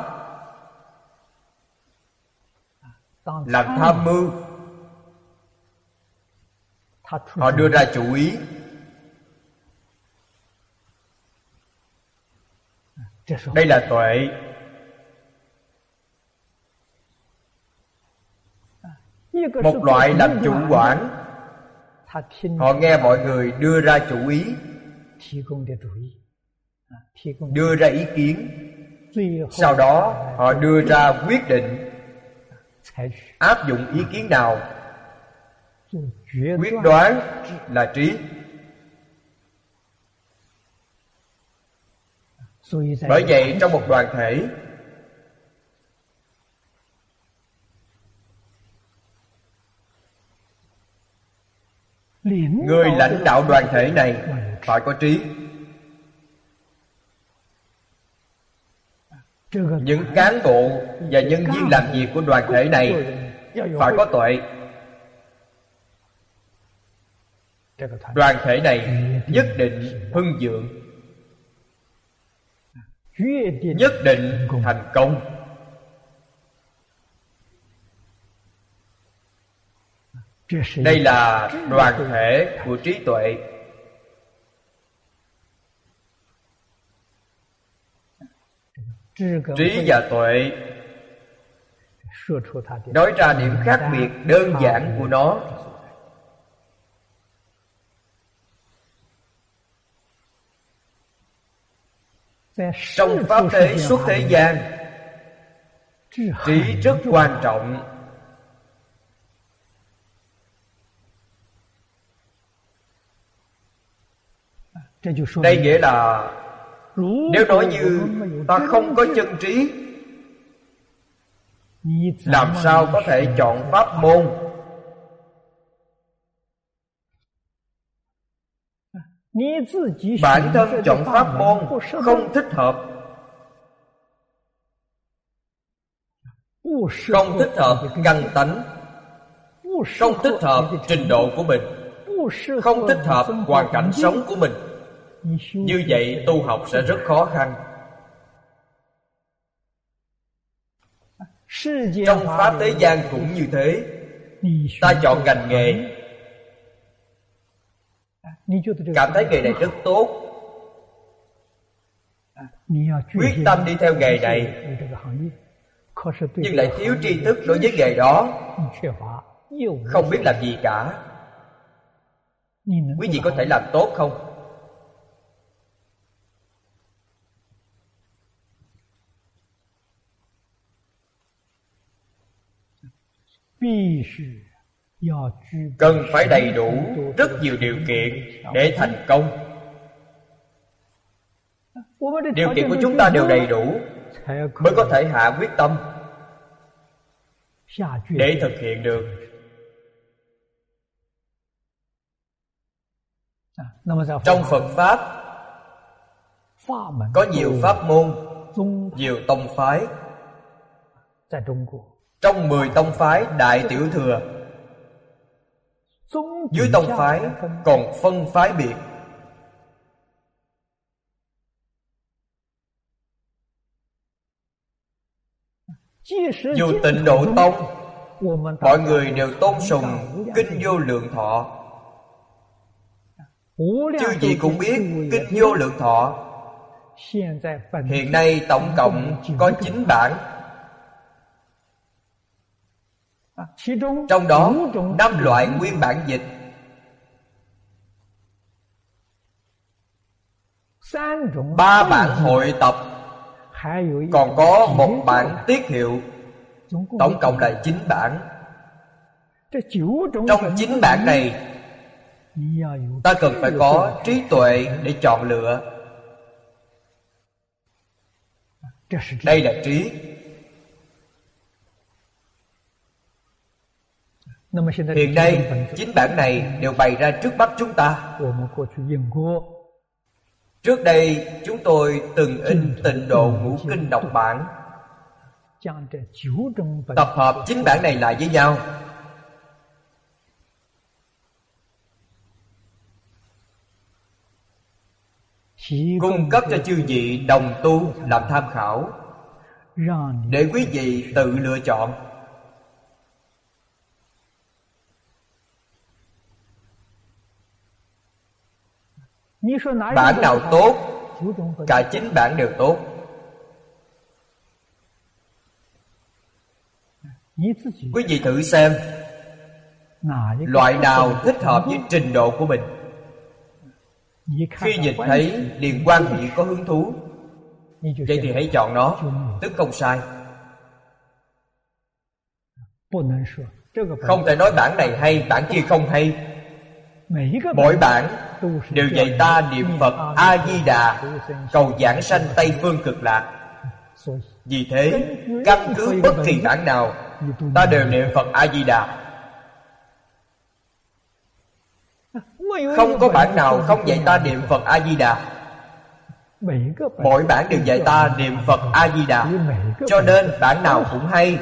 làm tham mưu. Họ đưa ra chủ ý. Đây là tuệ. Một loại làm chủ quản. Họ nghe mọi người đưa ra chủ ý, đưa ra ý kiến, sau đó họ đưa ra quyết định, áp dụng ý kiến nào, Quyết đoán là trí. Bởi vậy trong một đoàn thể, người lãnh đạo đoàn thể này phải có trí. Những cán bộ và nhân viên làm việc của đoàn thể này phải có tuệ. Đoàn thể này nhất định hưng vượng, nhất định thành công. Đây là đoàn thể của trí tuệ. Trí và tuệ nói ra điểm khác biệt đơn giản của nó. Trong pháp thế xuất thế gian, trí rất quan trọng. Đây nghĩa là nếu nói như ta không có chân trí, làm sao có thể chọn pháp môn? Bản thân chọn pháp môn không thích hợp, không thích hợp căn tánh, không thích hợp trình độ của mình, không thích hợp hoàn cảnh sống của mình. Như vậy tu học sẽ rất khó khăn. Trong pháp thế gian cũng như thế. Ta chọn ngành nghề, cảm thấy nghề này rất tốt, quyết tâm đi theo nghề này, nhưng lại thiếu tri thức đối với nghề đó, không biết làm gì cả. Quý vị có thể làm tốt không? Cần phải đầy đủ rất nhiều điều kiện để thành công. Điều kiện của chúng ta đều đầy đủ mới có thể hạ quyết tâm để thực hiện được. Trong Phật Pháp có nhiều pháp môn, nhiều tông phái. Trong 10 tông phái Đại Tiểu Thừa, dưới tông phái còn phân phái biệt. Dù Tịnh Độ Tông, mọi người đều tôn sùng Kinh Vô Lượng Thọ. Chư vị cũng biết Kinh Vô Lượng Thọ hiện nay tổng cộng có 9 bản. Trong đó 5 loại nguyên bản dịch, 3 bản hội tập, còn có 1 bản tiết hiệu. Tổng cộng là 9 bản. Trong 9 bản này, ta cần phải có trí tuệ để chọn lựa. Đây là trí. Hiện nay 9 bản này đều bày ra trước mắt chúng ta. Trước đây chúng tôi từng in Tịnh Độ Ngũ Kinh độc bản, tập hợp 9 bản này lại với nhau. Cung cấp cho chư vị đồng tu làm tham khảo, để quý vị tự lựa chọn. Bản nào tốt, cả 9 bản đều tốt. Quý vị thử xem loại nào thích hợp với trình độ của mình. Khi nhìn thấy liền quan hệ có hứng thú, vậy thì hãy chọn nó, tức không sai. Không thể nói bản này hay, bản kia không hay. Mỗi bản đều dạy ta niệm Phật A-di-đà, cầu giảng sanh Tây Phương Cực Lạc. Vì thế, căn cứ bất kỳ bản nào, ta đều niệm Phật A-di-đà. Không có bản nào không dạy ta niệm Phật A-di-đà. Mỗi bản đều dạy ta niệm Phật A-di-đà, cho nên bản nào cũng hay.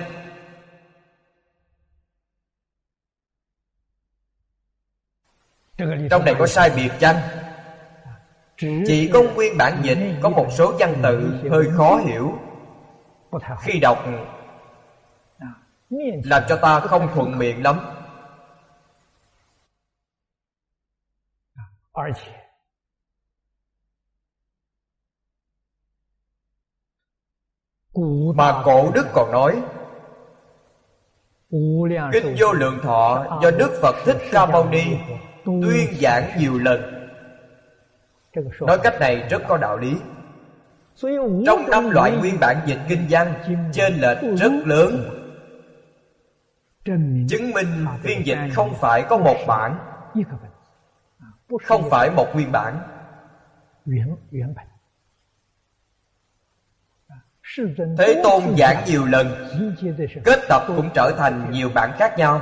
Trong này có sai biệt chăng? Chỉ có nguyên bản dịch có một số văn tự hơi khó hiểu, khi đọc làm cho ta không thuận miệng lắm. Mà cổ đức còn nói, Kinh Vô Lượng Thọ do Đức Phật Thích Ca Mâu Ni tuyên giảng nhiều lần. Nói cách này rất có đạo lý. Trong 5 loại nguyên bản dịch kinh văn, chênh lệch rất lớn, chứng minh phiên dịch không phải có một bản, không phải một nguyên bản. Thế Tôn giảng nhiều lần, kết tập cũng trở thành nhiều bản khác nhau.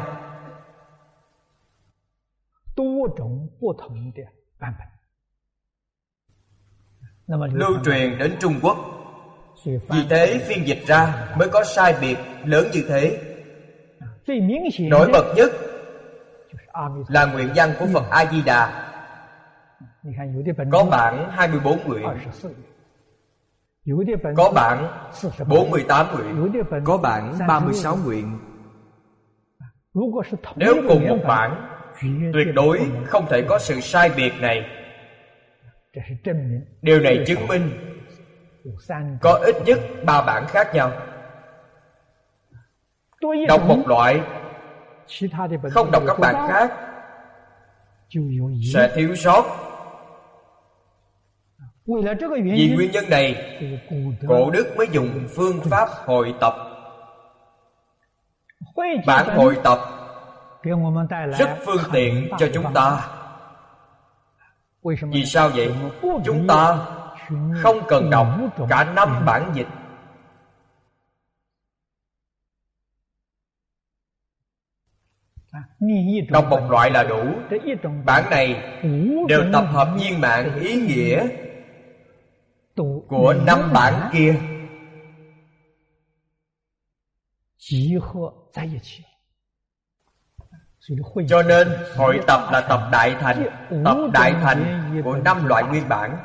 Lưu truyền đến Trung Quốc. Vì thế phiên dịch ra mới có sai biệt lớn như thế. Nổi bật nhất là nguyện văn của Phật A-di-đà. Có bản 24 nguyện, có bản 48 nguyện, có bản 36 nguyện. Nếu cùng một bản, tuyệt đối không thể có sự sai biệt này. Điều này chứng minh có ít nhất 3 bản khác nhau. Đọc một loại, không đọc các bản khác sẽ thiếu sót. Vì nguyên nhân này, cổ đức mới dùng phương pháp hội tập. Bản hội tập rất phương tiện cho chúng ta. Vì sao vậy? Chúng ta không cần đọc cả 5 bản dịch. Đọc một loại là đủ. Bản này đều tập hợp viên mãn ý nghĩa của 5 bản kia. Cho nên hội tập là tập đại thành. Tập đại thành của 5 loại nguyên bản,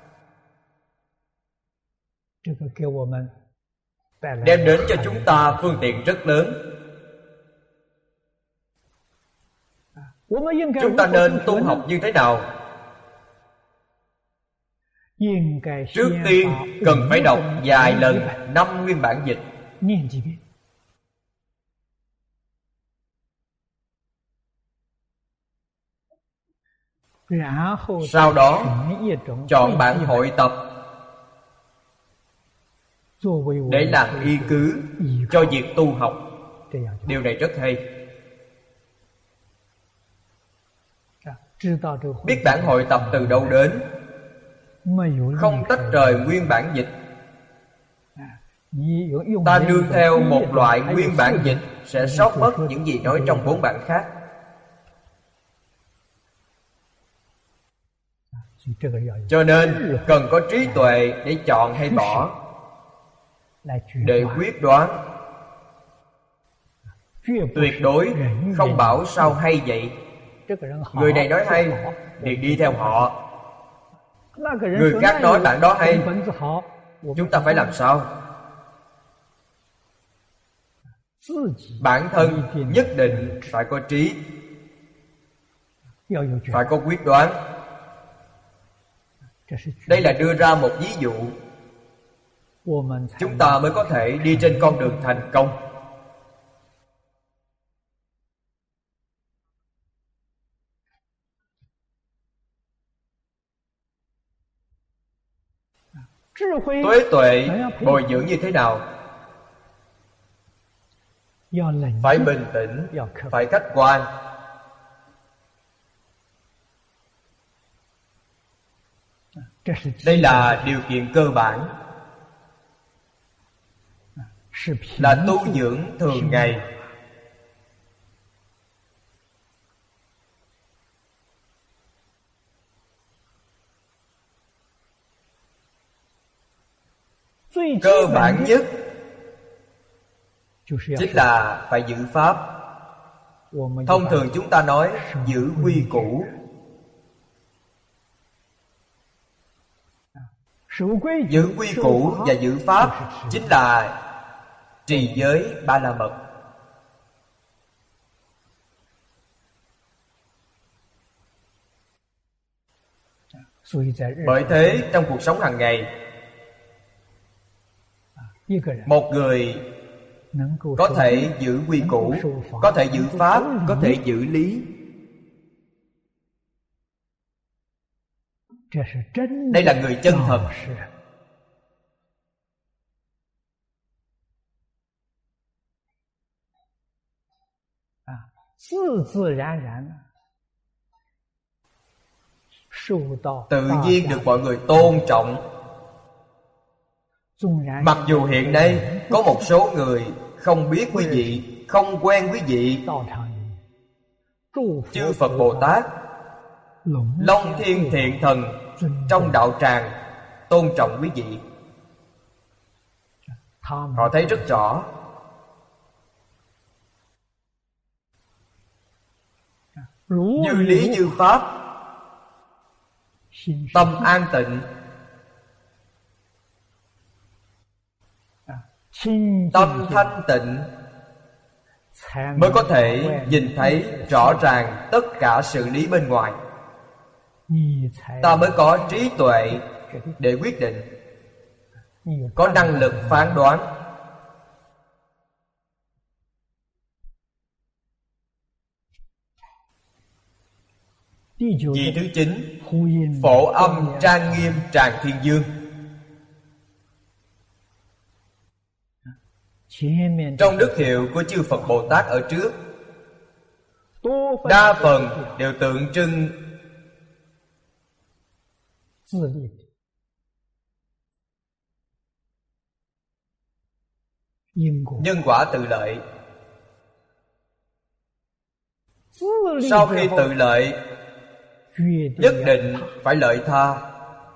đem đến cho chúng ta phương tiện rất lớn. Chúng ta nên tu học như thế nào? Trước tiên cần phải đọc vài lần 5 nguyên bản dịch. Sau đó chọn bản hội tập để làm y cứ cho việc tu học. Điều này rất hay. Biết bản hội tập từ đâu đến, không tách rời nguyên bản dịch. Ta nương theo một loại nguyên bản dịch sẽ sót mất những gì nói trong 4 bản khác. Cho nên cần có trí tuệ để chọn hay bỏ, để quyết đoán. Tuyệt đối không bảo sao hay vậy, người này nói hay thì đi theo họ, người khác nói bạn đó hay, chúng ta phải làm sao? Bản thân nhất định phải có trí, phải có quyết đoán. Đây là đưa ra một ví dụ, chúng ta mới có thể đi trên con đường thành công. Tuế tuệ bồi dưỡng như thế nào? phải bình tĩnh, phải khách quan. Đây là điều kiện cơ bản, là tu dưỡng thường ngày. Cơ bản nhất chính là phải giữ pháp. Thông thường chúng ta nói giữ quy củ. Giữ quy củ và giữ pháp chính là trì giới Ba La Mật. Bởi thế trong cuộc sống hàng ngày, một người có thể giữ quy củ, có thể giữ pháp, có thể giữ lý. Đây là người chân thật. Tự nhiên được mọi người tôn trọng. Mặc dù hiện nay có một số người không biết quý vị, không quen quý vị, chư Phật Bồ Tát, Long Thiên Thiện Thần trong đạo tràng tôn trọng quý vị. Họ thấy rất rõ. Như lý như pháp, tâm an tịnh, tâm thanh tịnh, mới có thể nhìn thấy rõ ràng tất cả sự lý bên ngoài. Ta mới có trí tuệ để quyết định, có năng lực phán đoán. Vị thứ 9, phổ âm trang nghiêm tràng thiên dương. Trong đức hiệu của chư Phật Bồ Tát ở trước, đa phần đều tượng trưng nhân quả tự lợi. Sau khi tự lợi, nhất định phải lợi tha.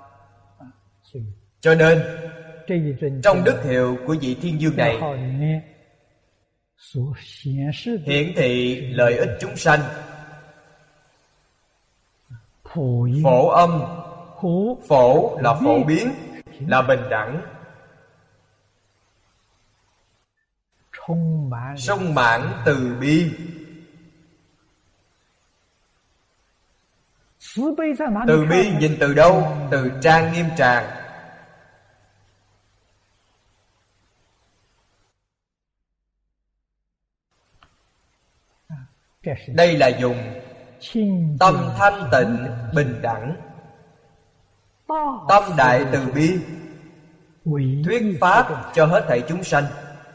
Cho nên trong đức hiệu của vị thiên dương này hiển thị lợi ích chúng sanh. Phổ âm, phổ là phổ biến, là bình đẳng, sung mãn từ bi. Từ bi nhìn từ đâu? Từ trang nghiêm tràng. Đây là dùng tâm thanh tịnh bình đẳng, tâm đại từ bi, thuyết pháp cho hết thảy chúng sanh.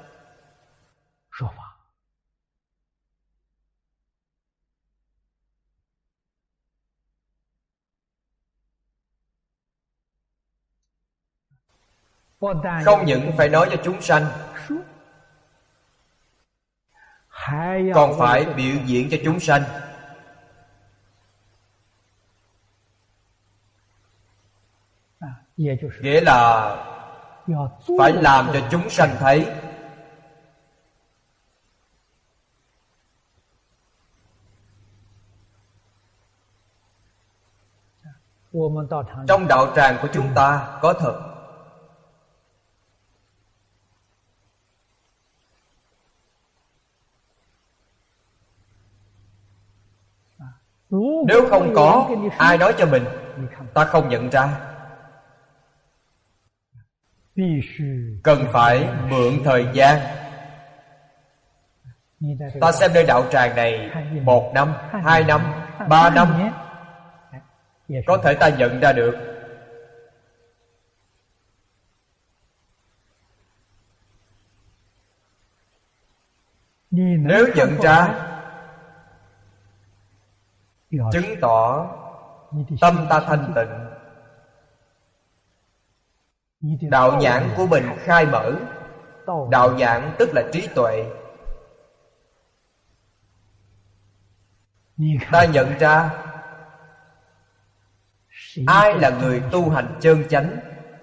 Không những phải nói cho chúng sanh, còn phải biểu diễn cho chúng sanh. Nghĩa là phải làm cho chúng sanh thấy. Trong đạo tràng của chúng ta có thật. Nếu không có ai nói cho mình, ta không nhận ra. Cần phải mượn thời gian. Ta xem nơi đạo tràng này 1 năm, 2 năm, 3 năm, có thể ta nhận ra được. Nếu nhận ra, chứng tỏ tâm ta thanh tịnh, đạo nhãn của mình khai mở. Đạo nhãn tức là trí tuệ. Ta nhận ra ai là người tu hành chân chánh,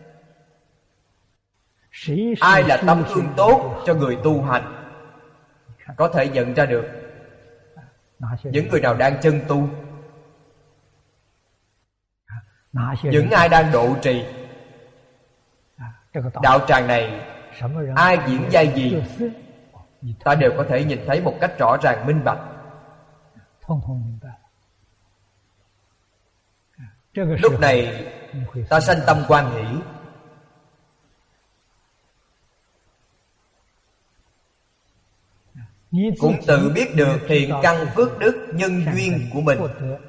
ai là tấm gương tốt cho người tu hành. Có thể nhận ra được những người nào đang chân tu, những ai đang độ trì. Đạo tràng này ai diễn vai gì, ta đều có thể nhìn thấy một cách rõ ràng minh bạch. Lúc này ta sanh tâm hoan hỷ, cũng tự biết được thiện căn phước đức nhân duyên của mình.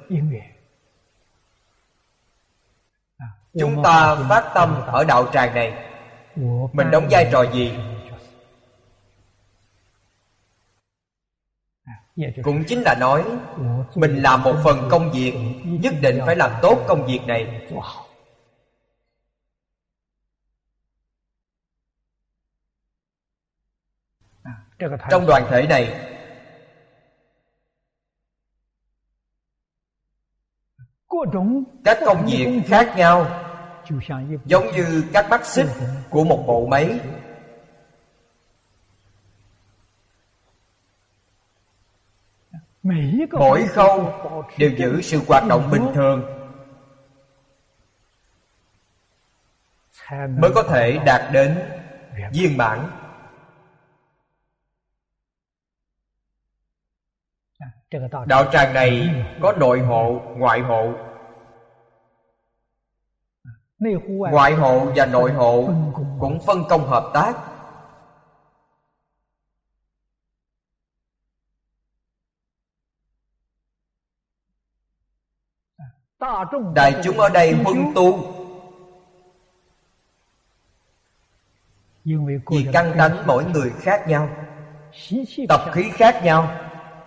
Chúng ta phát tâm ở đạo tràng này, mình đóng vai trò gì? Cũng chính là nói mình làm một phần công việc, nhất định phải làm tốt công việc này. Trong đoàn thể này, các công việc khác nhau, giống như các mắt xích của một bộ máy. Mỗi khâu đều giữ sự hoạt động bình thường, mới có thể đạt đến viên mãn. Đạo tràng này có nội hộ, ngoại hộ. Ngoại hộ và nội hộ cũng phân công hợp tác. Đại chúng ở đây huân tu vì căn tánh mỗi người khác nhau, tập khí khác nhau.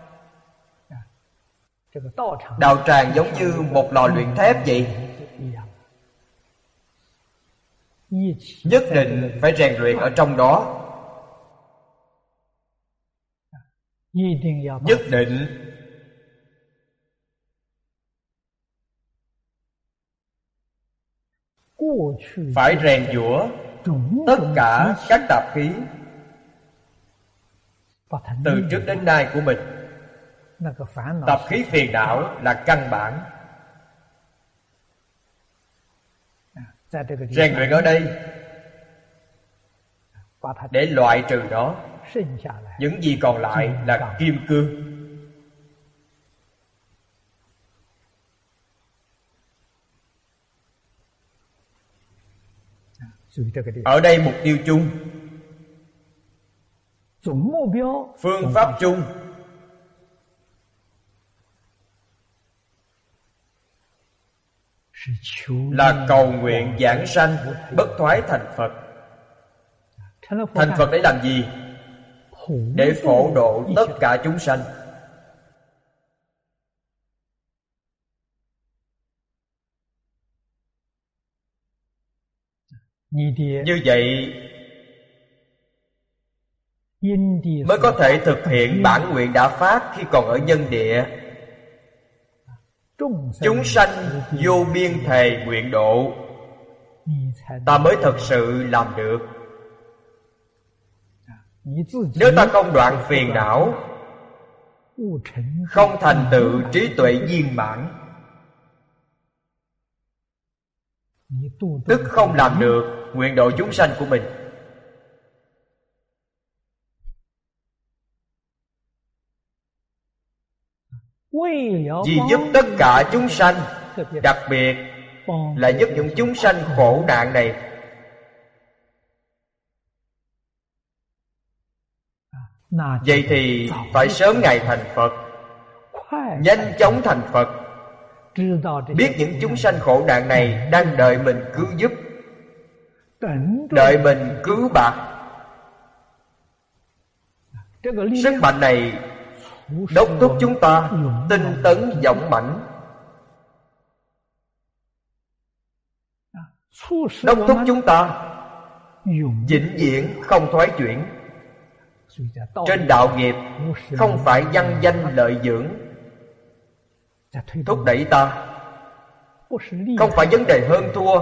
Đạo tràng giống như một lò luyện thép vậy, nhất định phải rèn luyện ở trong đó. Nhất định phải rèn giũa tất cả các tạp khí từ trước đến nay của mình. Tạp khí phiền não là căn bản. Rèn luyện ở đây để loại trừ nó. Những gì còn lại là kim cương. Ở đây mục tiêu chung, phương pháp chung là cầu nguyện giảng sanh bất thoái thành Phật. Thành Phật để làm gì? Để phổ độ tất cả chúng sanh. Như vậy mới có thể thực hiện bản nguyện đã phát khi còn ở nhân địa. Chúng sanh vô biên thề nguyện độ, ta mới thật sự làm được. Nếu ta không đoạn phiền não, không thành tựu trí tuệ viên mãn, tức không làm được nguyện độ chúng sanh của mình. Vì giúp tất cả chúng sanh, đặc biệt là giúp những chúng sanh khổ nạn này, vậy thì phải sớm ngày thành Phật, nhanh chóng thành Phật. Biết những chúng sanh khổ nạn này đang đợi mình cứu giúp, đợi mình cứu bạc. Sức mạnh này đốc thúc chúng ta tinh tấn dũng mãnh, đốc thúc chúng ta vĩnh viễn không thoái chuyển. Trên đạo nghiệp không phải văn danh lợi dưỡng thúc đẩy ta, không phải vấn đề hơn thua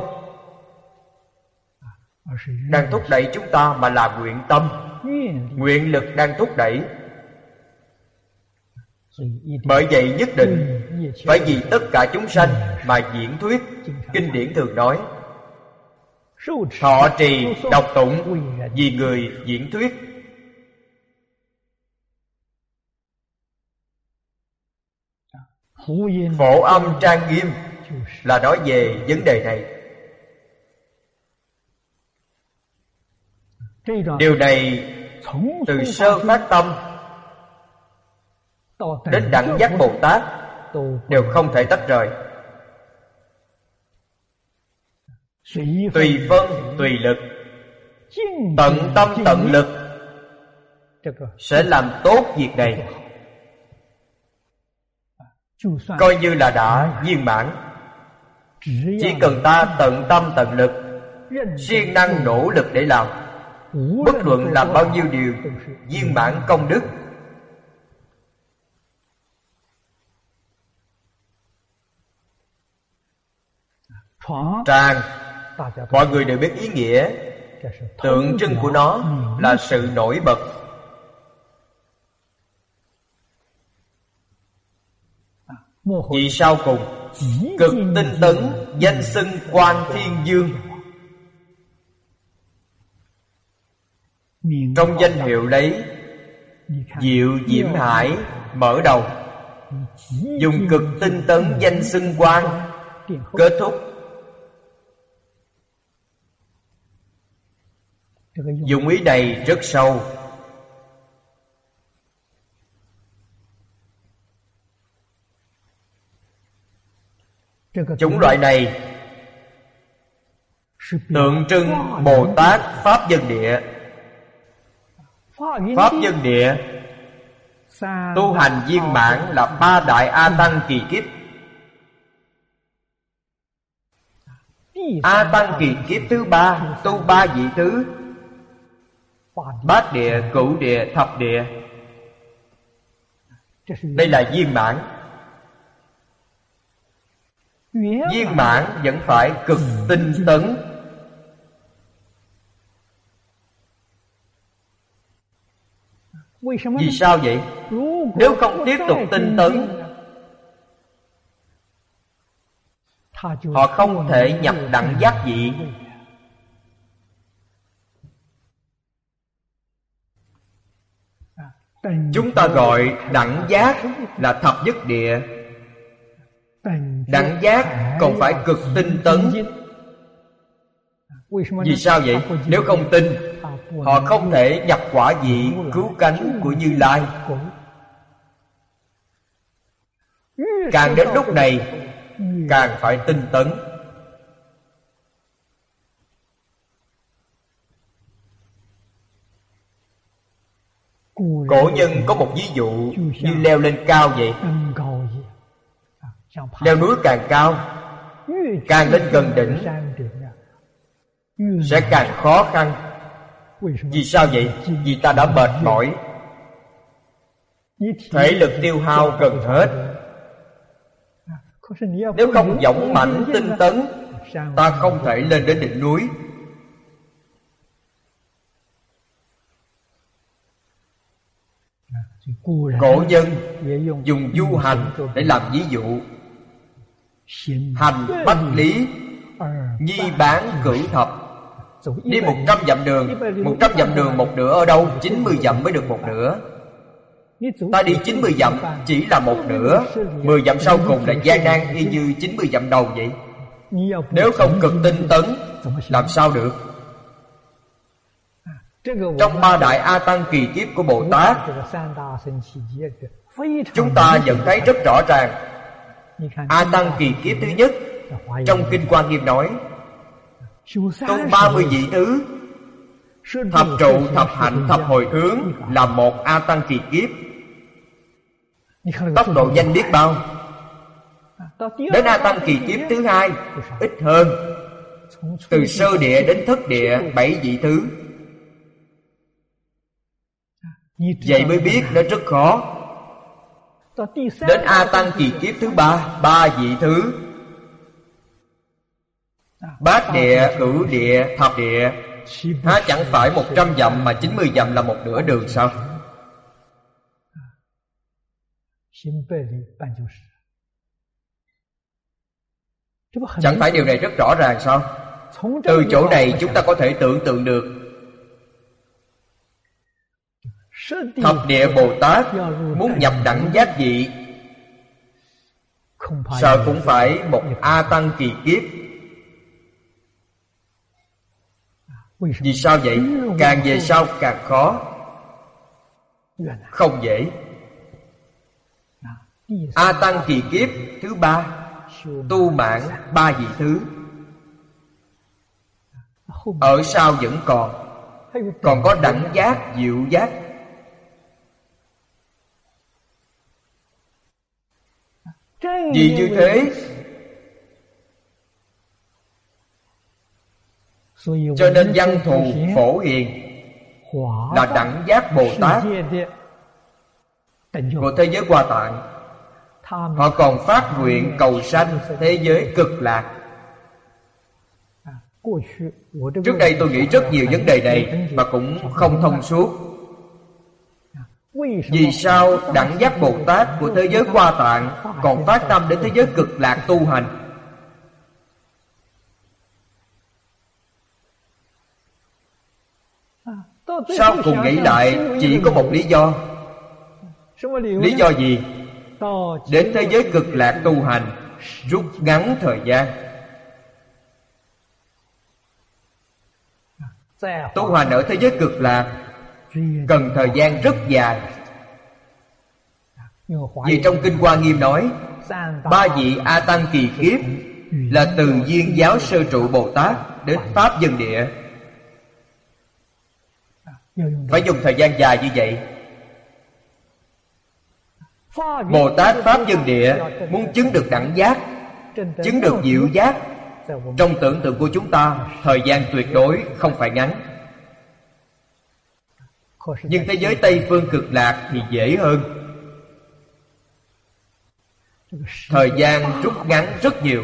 đang thúc đẩy chúng ta, mà là nguyện tâm, nguyện lực đang thúc đẩy. Bởi vậy nhất định phải vì tất cả chúng sanh mà diễn thuyết. Kinh điển thường nói thọ trì đọc tụng vì người diễn thuyết. Phổ âm trang nghiêm là nói về vấn đề này. Điều này từ sơ phát tâm đến đẳng giác Bồ Tát đều không thể tách rời. Tùy phân tùy lực, tận tâm tận lực sẽ làm tốt việc này. Coi như là đã viên mãn. Chỉ cần ta tận tâm tận lực, siêng năng nỗ lực để làm, bất luận làm bao nhiêu điều, viên mãn công đức. Tràng, mọi người đều biết ý nghĩa. Tượng trưng của nó là sự nổi bật. Vì sau cùng cực tinh tấn danh xưng Quan Thiên Dương. Trong danh hiệu lấy Diệu Diễm Hải mở đầu, dùng cực tinh tấn danh xưng Quan kết thúc. Dụng ý này rất sâu. Chủng loại này tượng trưng Bồ Tát Pháp Dân Địa. Pháp Dân Địa tu hành viên mãn là 3 đại A Tăng kỳ kiếp. A Tăng kỳ kiếp thứ 3 tu 3 vị thứ: Bát địa, Cửu địa, Thập địa. Đây là viên mãn. Viên mãn vẫn phải cực tinh tấn. Vì sao vậy? Nếu không tiếp tục tinh tấn, họ không thể nhập đẳng giác vị. Chúng ta gọi đẳng giác là thập nhất địa. Đẳng giác còn phải cực tinh tấn. Vì sao vậy? Nếu không tin, họ không thể nhập quả vị cứu cánh của Như Lai. Càng đến lúc này càng phải tinh tấn. Cổ nhân có một ví dụ như leo lên cao vậy. Leo núi càng cao, càng lên gần đỉnh sẽ càng khó khăn. Vì sao vậy? Vì ta đã mệt mỏi, thể lực tiêu hao gần hết. Nếu không dũng mãnh tinh tấn, ta không thể lên đến đỉnh núi. Cổ nhân dùng du hành để làm ví dụ. Hành bách lý, nhi bán cửu thập. Đi 100 dặm đường. 100 dặm đường một nửa ở đâu? 90 dặm mới được một nửa. Ta đi 90 dặm chỉ là một nửa. 10 dặm sau cùng là gian nan y như 90 dặm đầu vậy. Nếu không cực tinh tấn, làm sao được? Trong 3 đại A Tăng kỳ kiếp của Bồ Tát, chúng ta nhận thấy rất rõ ràng. A Tăng kỳ kiếp thứ nhất, trong Kinh Quan Nghiêm nói tu 30 vị thứ, Thập trụ, thập hạnh, thập hồi hướng là một A Tăng kỳ kiếp. Tốc độ nhanh biết bao. Đến A Tăng kỳ kiếp thứ hai ít hơn. Từ sơ địa đến thất địa 7 vị thứ. Vậy mới biết nó rất khó. Đến A Tăng kỳ kiếp thứ ba 3 vị thứ. Bát địa, cửu địa, thập địa. Há chẳng phải 100 dặm mà 90 dặm là một nửa đường sao? Chẳng phải điều này rất rõ ràng sao? Từ chỗ này chúng ta có thể tưởng tượng được. Thập địa Bồ Tát muốn nhập đẳng giác vị, sợ cũng phải một A Tăng kỳ kiếp. Vì sao vậy? Càng về sau càng khó, không dễ. A Tăng kỳ kiếp thứ ba tu mãn 3 vị thứ. Ở sau vẫn còn có đẳng giác, diệu giác. Vì như thế cho nên văn thù phổ hiền là đẳng giác Bồ Tát của thế giới Hoa Tạng. Họ còn phát nguyện cầu sanh thế giới cực lạc. Trước đây tôi nghĩ rất nhiều vấn đề này mà cũng không thông suốt. Vì sao đẳng giác Bồ Tát của thế giới Hoa Tạng còn phát tâm đến thế giới cực lạc tu hành? Sau cùng nghĩ lại chỉ có một lý do. Lý do gì? Đến thế giới cực lạc tu hành, rút ngắn thời gian. Tu hành ở thế giới cực lạc cần thời gian rất dài. Vì trong Kinh Hoa Nghiêm nói 3 vị A Tăng kỳ kiếp là từ Duyên Giáo Sơ Trụ Bồ Tát đến Pháp Dân Địa. Phải dùng thời gian dài như vậy. Bồ Tát Pháp Dân Địa muốn chứng được đẳng giác, chứng được diệu giác, trong tưởng tượng của chúng ta thời gian tuyệt đối không phải ngắn. Nhưng thế giới Tây Phương cực lạc thì dễ hơn. Thời gian rút ngắn rất nhiều.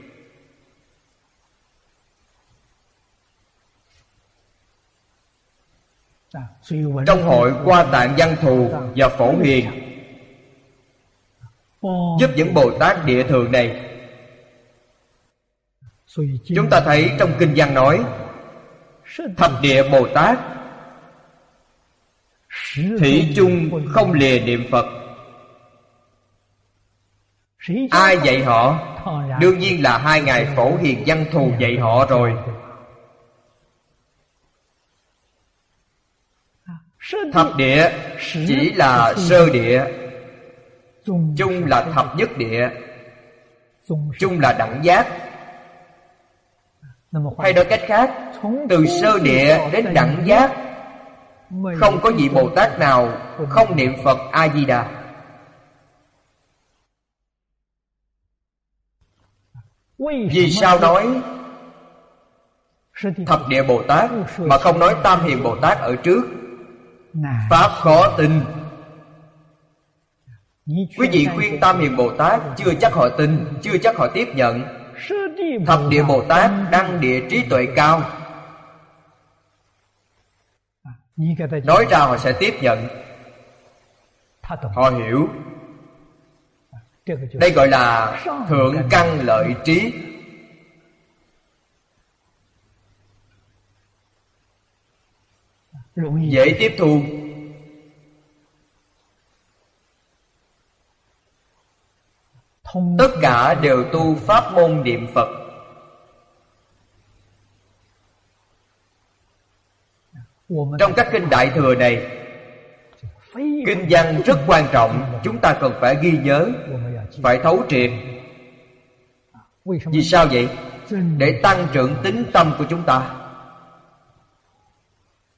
Trong hội Hoa Tạng Văn Thù và Phổ Hiền giúp những Bồ Tát địa thường này. Chúng ta thấy trong Kinh Văn nói thập địa Bồ Tát thủy chung không lìa niệm Phật. Ai dạy họ? Đương nhiên là 2 ngài Phổ Hiền Văn Thù dạy họ rồi. Thập địa chỉ là sơ địa, chung là thập nhất địa, chung là đẳng giác. Hay nói cách khác, từ sơ địa đến đẳng giác không có vị Bồ Tát nào không niệm Phật A-di-đà. Vì sao nói thập địa Bồ Tát mà không nói Tam Hiền Bồ Tát ở trước? Pháp khó tin. Quý vị khuyên Tam Hiền Bồ Tát chưa chắc họ tin, chưa chắc họ tiếp nhận. Thập địa Bồ Tát đăng địa trí tuệ cao, nói ra họ sẽ tiếp nhận. Họ hiểu. Đây gọi là thượng căn lợi trí. Dễ tiếp thu. Tất cả đều tu pháp môn niệm Phật. Trong các kinh Đại Thừa này, kinh văn rất quan trọng, chúng ta cần phải ghi nhớ, phải thấu triệt. Vì sao vậy? Để tăng trưởng tín tâm của chúng ta.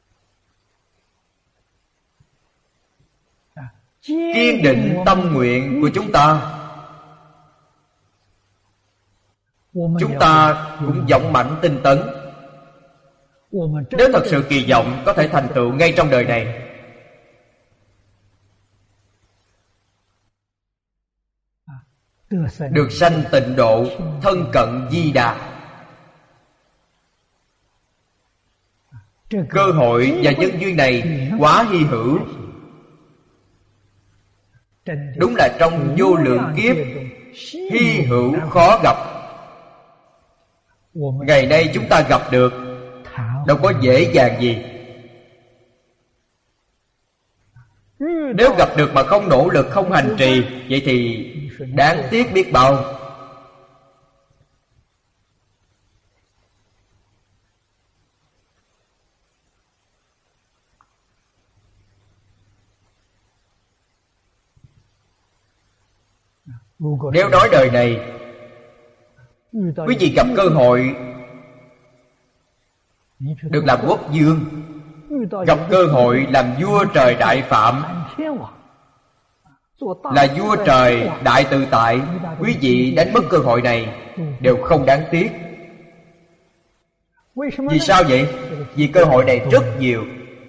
kiên định tâm nguyện của chúng ta. Chúng ta cũng dũng mãnh tinh tấn. Nếu thật sự kỳ vọng có thể thành tựu ngay trong đời này, được sanh tịnh độ, thân cận Di Đà, cơ hội và nhân duyên này quá hy hữu. Đúng là trong vô lượng kiếp hy hữu khó gặp. Ngày nay chúng ta gặp được, đâu có dễ dàng gì. Nếu gặp được mà không nỗ lực, không hành trì, vậy thì đáng tiếc biết bao. Nếu nói đời này quý vị gặp cơ hội được làm quốc vương, gặp cơ hội làm vua trời đại phạm, là vua trời đại tự tại, quý vị đánh mất cơ hội này đều không đáng tiếc. Vì sao vậy? Vì cơ hội này rất nhiều.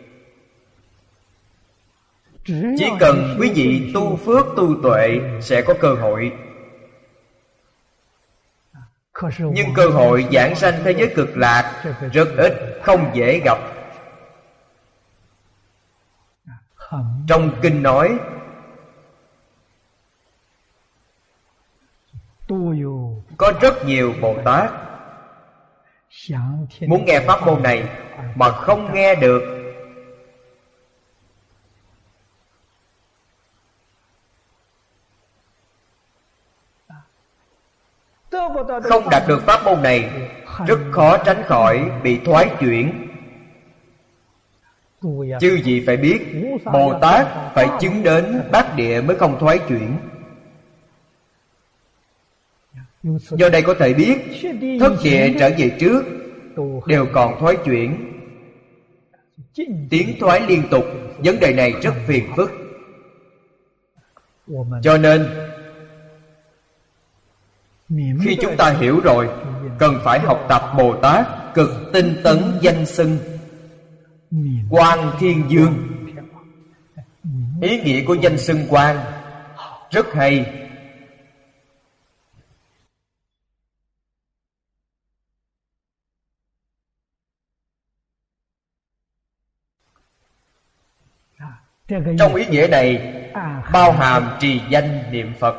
Chỉ cần quý vị tu phước tu tuệ sẽ có cơ hội. Nhưng cơ hội giảng sanh thế giới cực lạc rất ít, không dễ gặp. Trong kinh nói có rất nhiều Bồ Tát muốn nghe pháp môn này mà không nghe được. Không đạt được pháp môn này rất khó tránh khỏi bị thoái chuyển. Chư vị phải biết, Bồ Tát phải chứng đến bát địa mới không thoái chuyển. Do đây có thể biết, thất địa trở về trước đều còn thoái chuyển, tiến thoái liên tục. Vấn đề này rất phiền phức. Cho nên khi chúng ta hiểu rồi, cần phải học tập Bồ Tát cực tinh tấn danh xưng Quang Thiên Dương. Ý nghĩa của danh xưng Quang rất hay. Trong ý nghĩa này bao hàm trì danh niệm Phật.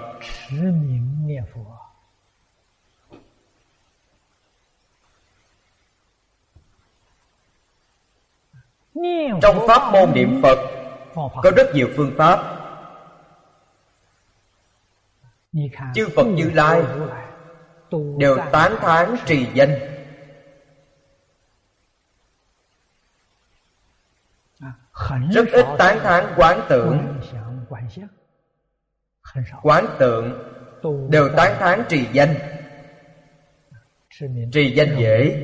Trong pháp môn niệm Phật có rất nhiều phương pháp. Chư Phật Như Lai đều tán thán trì danh. Rất ít tán thán quán tưởng. Quán tượng đều tán thán trì danh. Trì danh dễ.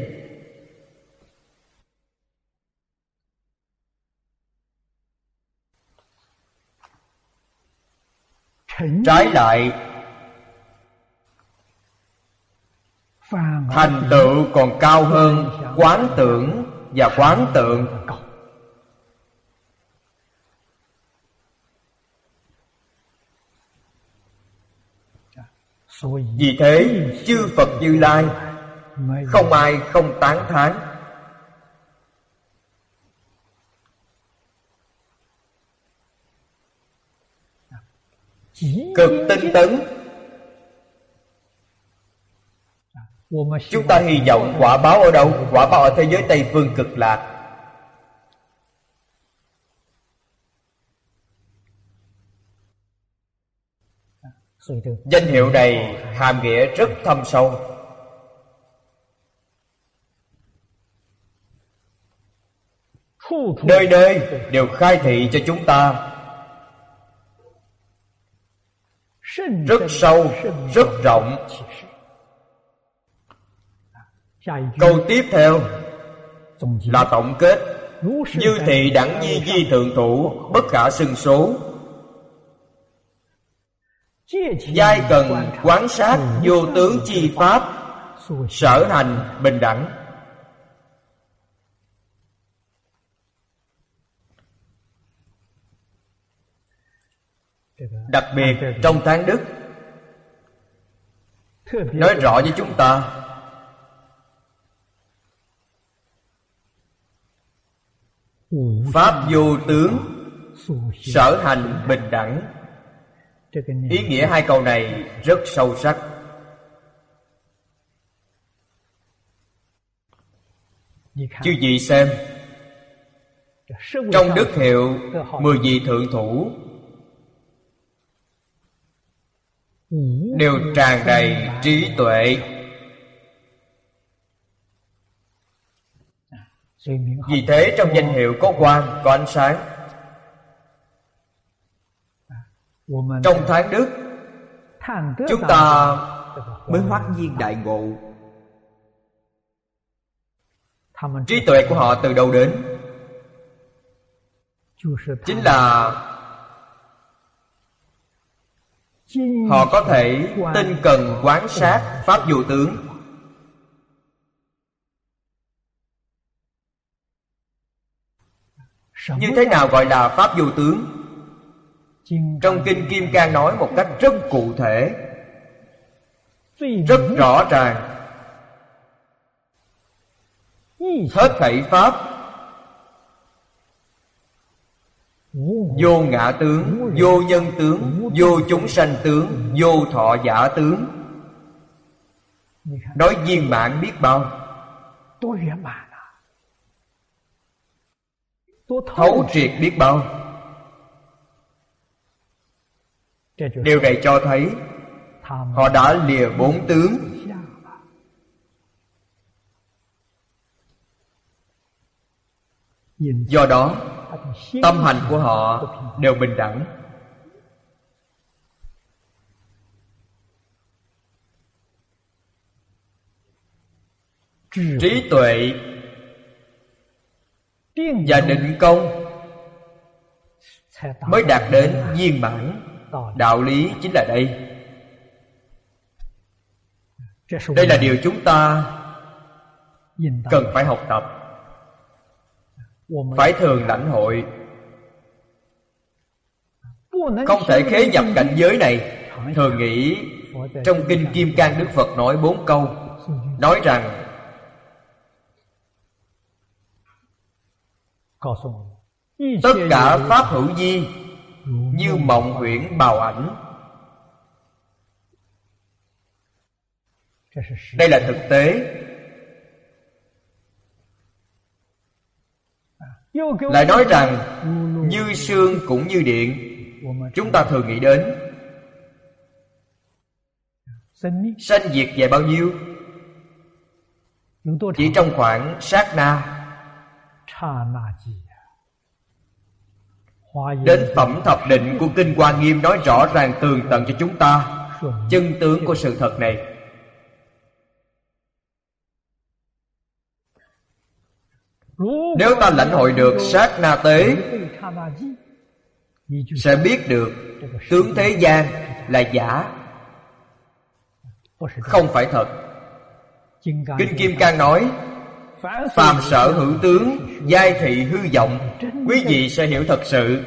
Trái lại, thành tựu còn cao hơn quán tưởng và quán tượng. Vì thế chư Phật Như Lai không ai không tán thán. Cực tinh tấn. Chúng ta hy vọng quả báo ở đâu? Quả báo ở thế giới Tây Phương Cực Lạc. Danh hiệu này hàm nghĩa rất thâm sâu. Nơi nơi đều khai thị cho chúng ta rất sâu, rất rộng. Câu tiếp theo là tổng kết. Như thị đẳng nhi di thượng thủ, bất khả xưng số. giai cần quán sát vô tướng chi pháp, sở hành bình đẳng. Đặc biệt trong tháng đức nói rõ với chúng ta pháp vô tướng, sở hành bình đẳng. Ý nghĩa hai câu này rất sâu sắc. Chư vị xem, trong đức hiệu 10 vị thượng thủ đều tràn đầy trí tuệ. Vì thế trong danh hiệu có quang, có ánh sáng. Trong tháng đức chúng ta mới hoắc nhiên đại ngộ. Trí tuệ của họ từ đâu đến? Chính là họ có thể tinh cần quán sát pháp vô tướng. Như thế nào gọi là pháp vô tướng? Trong Kinh Kim Cang nói một cách rất cụ thể, rất rõ ràng. Hết thảy pháp vô ngã tướng, vô nhân tướng, vô chúng sanh tướng, vô thọ giả tướng. Nói viên mãn biết bao, thấu triệt biết bao. Điều này cho thấy họ đã lìa bốn tướng. Do đó tâm hành của họ đều bình đẳng. Trí tuệ và định công mới đạt đến viên mãn. Đạo lý chính là đây. Đây là điều chúng ta cần phải học tập, phải thường lãnh hội. Không thể khế nhập cảnh giới này. Thường nghĩ trong Kinh Kim Cang Đức Phật nói 4 câu, nói rằng tất cả pháp hữu vi như mộng huyễn bào ảnh. Đây là thực tế. Lại nói rằng như sương cũng như điện. Chúng ta thường nghĩ đến sanh diệt về bao nhiêu? Chỉ trong khoảng sát na. Đến phẩm thập định của Kinh Hoa Nghiêm nói rõ ràng tường tận cho chúng ta chân tướng của sự thật này. Nếu ta lãnh hội được sát na tế, sẽ biết được tướng thế gian là giả, không phải thật. Kinh Kim Cang nói phàm sở hữu tướng, giai thị hư vọng. Quý vị sẽ hiểu thật sự.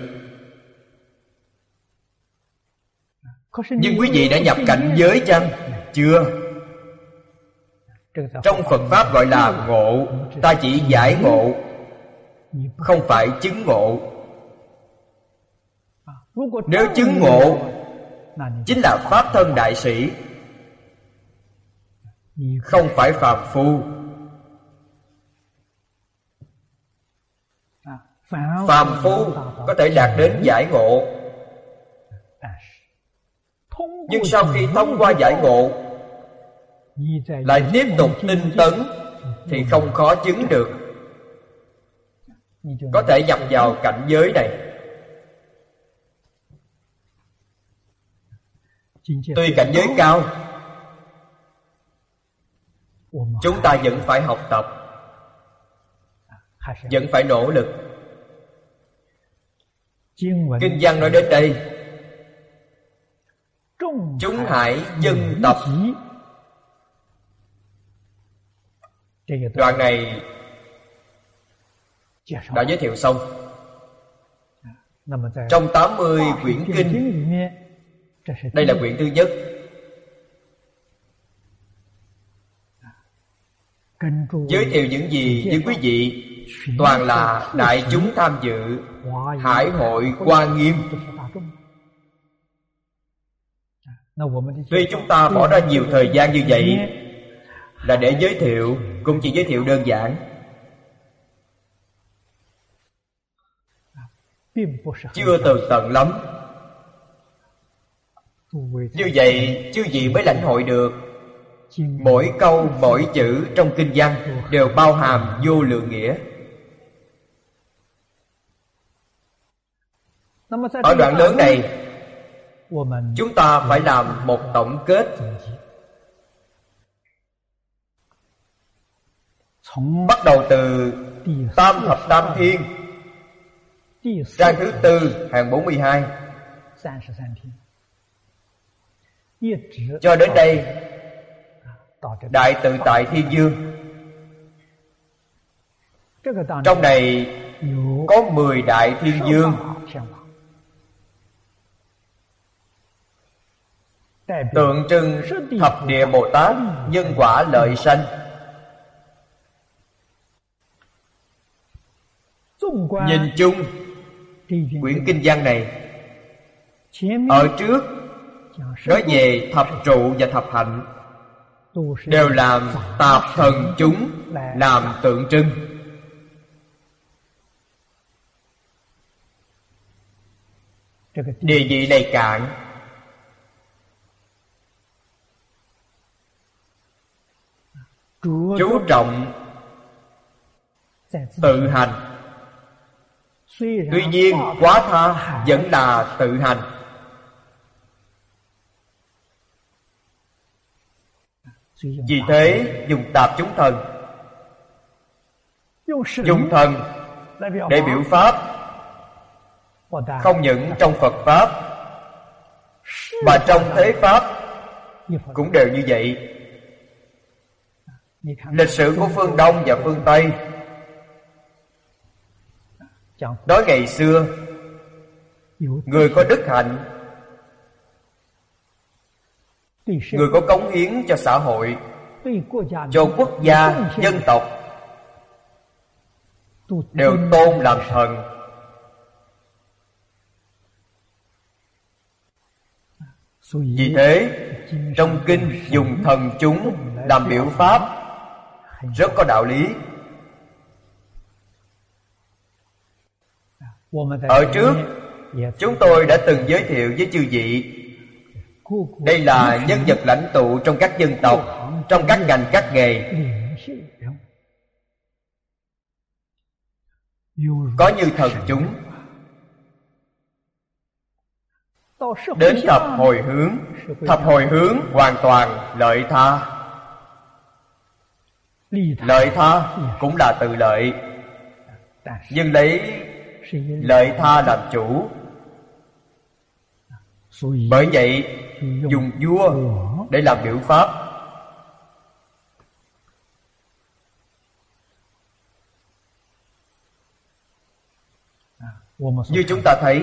Nhưng quý vị đã nhập cảnh giới chăng? Chưa. Trong Phật Pháp gọi là ngộ. Ta chỉ giải ngộ, không phải chứng ngộ. Nếu chứng ngộ, chính là Pháp thân đại sĩ, không phải phàm phu. Phàm phu có thể đạt đến giải ngộ, nhưng sau khi thông qua giải ngộ lại tiếp tục tinh tấn thì không khó chứng được. Có thể nhập vào cảnh giới này. Tuy cảnh giới cao, chúng ta vẫn phải học tập, vẫn phải nỗ lực. Kinh văn nói đến đây, Chúng hải dân tập. Đoạn này đã giới thiệu xong. Trong 80 quyển kinh, đây là quyển thứ nhất. Giới thiệu những gì với quý vị toàn là đại chúng tham dự Hải hội Hoa Nghiêm. Tuy chúng ta bỏ ra nhiều thời gian như vậy là để giới thiệu, cũng chỉ giới thiệu đơn giản, chưa tường tận lắm. Như vậy chư vị mới lãnh hội được mỗi câu mỗi chữ trong kinh văn đều bao hàm vô lượng nghĩa. Ở đoạn lớn này, chúng ta phải làm một tổng kết. Bắt đầu từ Tam Thập Tam Thiên, trang thứ 4 hàng 42, cho đến đây Đại Tự Tại Thiên Dương. Trong này có 10 Đại Thiên Dương, tượng trưng thập địa Bồ Tát nhân quả lợi sanh. Nhìn chung quyển kinh văn này, ở trước nói về thập trụ và thập hạnh, đều làm tạp thần chúng làm tượng trưng. Địa vị này cạn, chú trọng tự hành. Tuy nhiên quá tha vẫn là tự hành. Vì thế dùng tạp chúng thần, dùng thần để biểu pháp, không những trong Phật Pháp mà trong thế Pháp cũng đều như vậy. Lịch sử của phương Đông và phương Tây nói ngày xưa, người có đức hạnh, người có cống hiến cho xã hội, cho quốc gia, dân tộc, đều tôn làm thần. Vì thế trong kinh dùng thần chúng làm biểu pháp rất có đạo lý. Ở trước chúng tôi đã từng giới thiệu với chư vị, đây là nhân vật lãnh tụ trong các dân tộc, trong các ngành các nghề. Có như thần chúng. Đến thập hồi hướng hoàn toàn lợi tha. Lợi tha cũng là tự lợi, nhưng lấy lợi tha làm chủ. Bởi vậy dùng vua để làm biểu pháp. Như chúng ta thấy,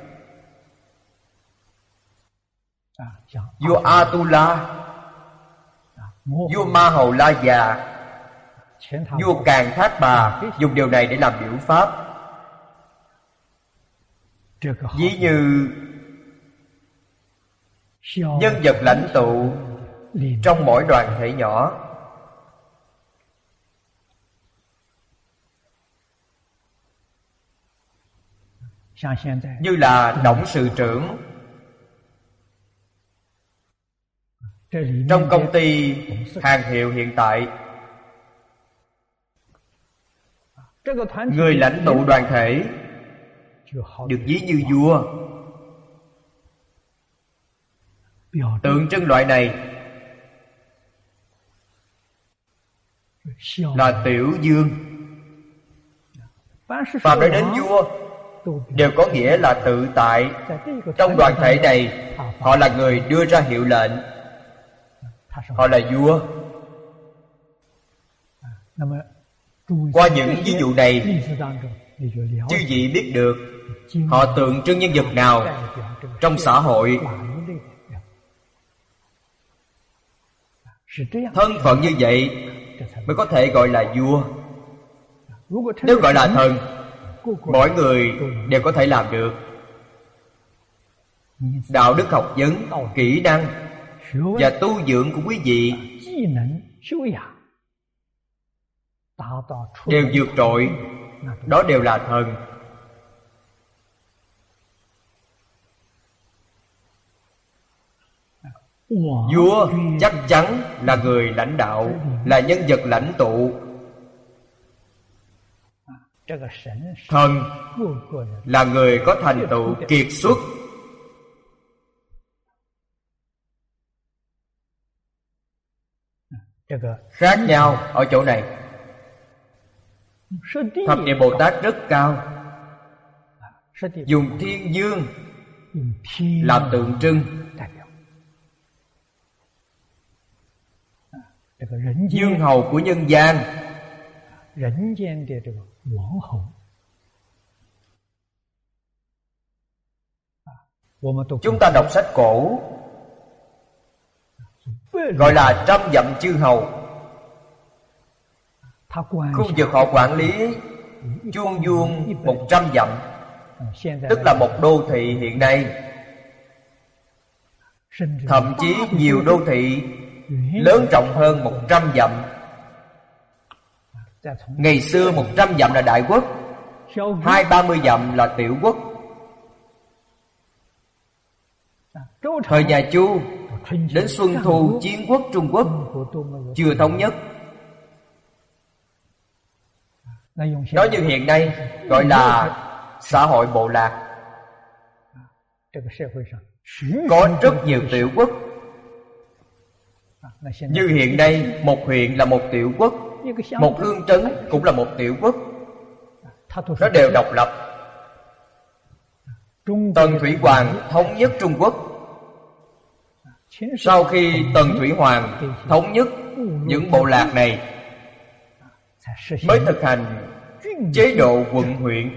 vua Atula, vua Ma Hầu La Già, vua Càn Thác Bà dùng điều này để làm biểu pháp. Ví như nhân vật lãnh tụ trong mỗi đoàn thể nhỏ. Như là董sự trưởng trong công ty hàng hiệu hiện tại, người lãnh tụ đoàn thể được ví như vua. Tượng trưng loại này là tiểu dương. Phạm đã đến vua đều có nghĩa là tự tại. Trong đoàn thể này, họ là người đưa ra hiệu lệnh, họ là vua. Qua những ví dụ này, chư vị biết được họ tượng trưng nhân vật nào trong xã hội. Thân phận như vậy mới có thể gọi là vua. Nếu gọi là thần, mỗi người đều có thể làm được. Đạo đức học vấn, kỹ năng và tu dưỡng của quý vị đều vượt trội, đó đều là thần. Vua chắc chắn là người lãnh đạo, là nhân vật lãnh tụ. Thần là người có thành tựu kiệt xuất. Khác nhau ở chỗ này. Thập địa Bồ Tát rất cao, dùng thiên dương làm tượng trưng. Dương hầu của nhân gian, chúng ta đọc sách cổ gọi là trăm dặm chư hầu. Khu vực họ quản lý chuông vuông 100 dặm, tức là một đô thị hiện nay. Thậm chí nhiều đô thị lớn rộng hơn 100 dặm. Ngày xưa 100 dặm là đại quốc, 20-30 dặm là tiểu quốc. Thời nhà Chu đến Xuân Thu chiến quốc Trung Quốc chưa thống nhất. Nói như hiện nay gọi là xã hội bộ lạc. Có rất nhiều tiểu quốc. Như hiện nay, một huyện là một tiểu quốc, một hương trấn cũng là một tiểu quốc. Nó đều độc lập. Tần Thủy Hoàng thống nhất Trung Quốc. Sau khi Tần Thủy Hoàng thống nhất những bộ lạc này, mới thực hành chế độ quận huyện,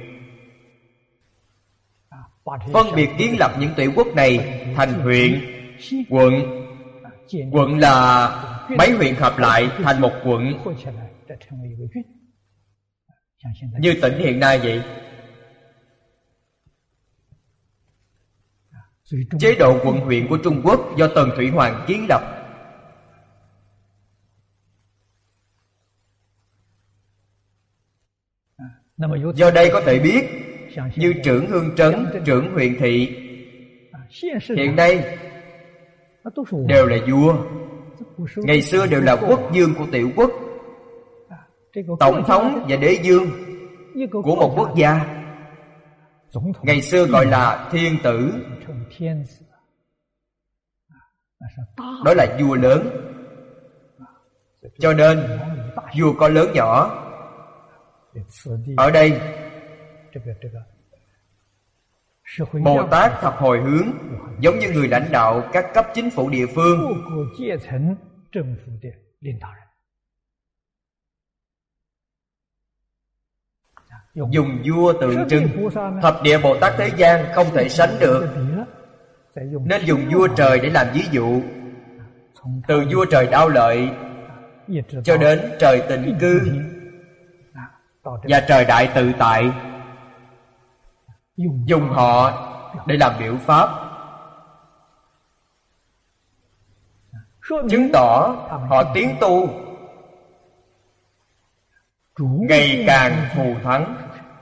phân biệt kiến lập những tiểu quốc này thành huyện, quận. Quận là mấy huyện hợp lại thành một quận, như tỉnh hiện nay vậy. Chế độ quận huyện của Trung Quốc do Tần Thủy Hoàng kiến lập. Do đây có thể biết, như trưởng hương trấn, trưởng huyện thị hiện nay đều là vua. Ngày xưa đều là quốc vương của tiểu quốc, tổng thống và đế vương của một quốc gia. Ngày xưa gọi là thiên tử, đó là vua lớn. Cho nên vua có lớn nhỏ. Ở đây Bồ Tát thập hồi hướng giống như người lãnh đạo các cấp chính phủ địa phương. Dùng vua tượng trưng. Thập địa Bồ Tát thế gian không thể sánh được, nên dùng vua trời để làm ví dụ. Từ vua trời Đao Lợi cho đến trời Tịnh Cư và trời Đại Tự Tại, dùng họ để làm biểu pháp, chứng tỏ họ tiến tu ngày càng thù thắng.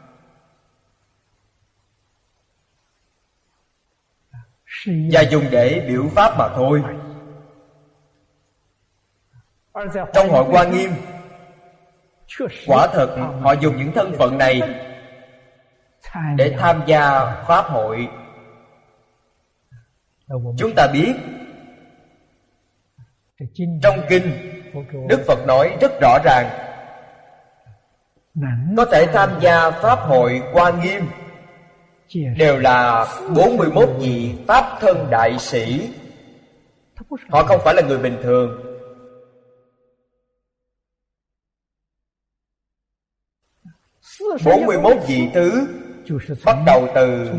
Và dùng để biểu pháp mà thôi. Trong hội Hoa Nghiêm, quả thật họ dùng những thân phận này để tham gia pháp hội. Chúng ta biết trong kinh Đức Phật nói rất rõ ràng, có thể tham gia pháp hội Hoa Nghiêm đều là 41 vị Pháp thân đại sĩ. Họ không phải là người bình thường. Bốn 41 vị thứ bắt đầu từ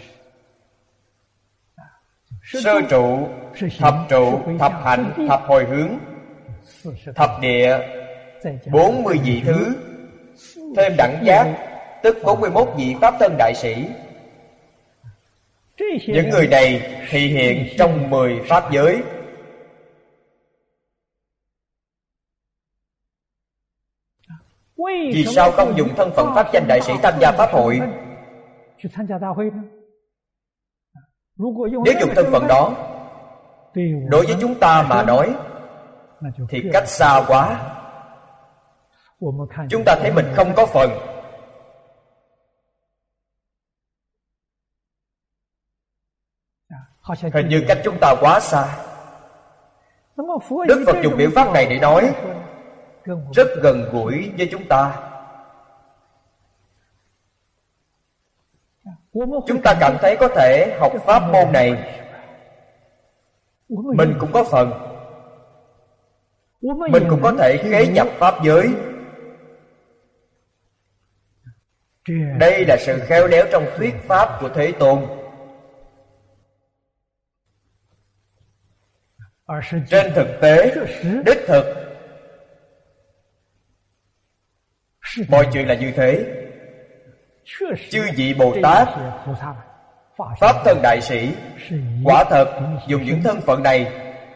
sơ trụ, thập trụ, thập hạnh, thập hồi hướng, thập địa, 40 vị thứ, thêm đẳng giác, tức 41 vị Pháp thân đại sĩ. Những người này thị hiện trong 10 Pháp giới. Vì sao không dùng thân phận Pháp danh đại sĩ tham gia Pháp hội? Nếu dùng thân phận đó, đối với chúng ta mà nói thì cách xa quá. Chúng ta thấy mình không có phần. Hình như cách chúng ta quá xa. Đức Phật dùng biện pháp này để nói rất gần gũi với chúng ta. Chúng ta cảm thấy có thể học pháp môn này, mình cũng có phần. Mình cũng có thể khế nhập Pháp giới. Đây là sự khéo léo trong thuyết pháp của Thế Tôn. Trên thực tế, đích thực, mọi chuyện là như thế. Chư vị Bồ Tát, Pháp thân đại sĩ, quả thật dùng những thân phận này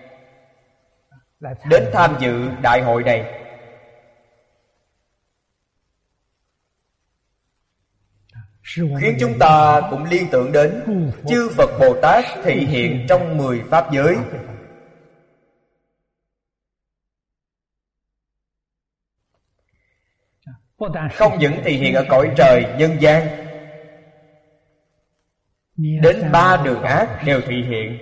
đến tham dự đại hội này. Khiến chúng ta cũng liên tưởng đến chư Phật Bồ Tát thị hiện trong 10 Pháp giới. Không những thị hiện ở cõi trời nhân gian, đến 3 đường ác đều thị hiện.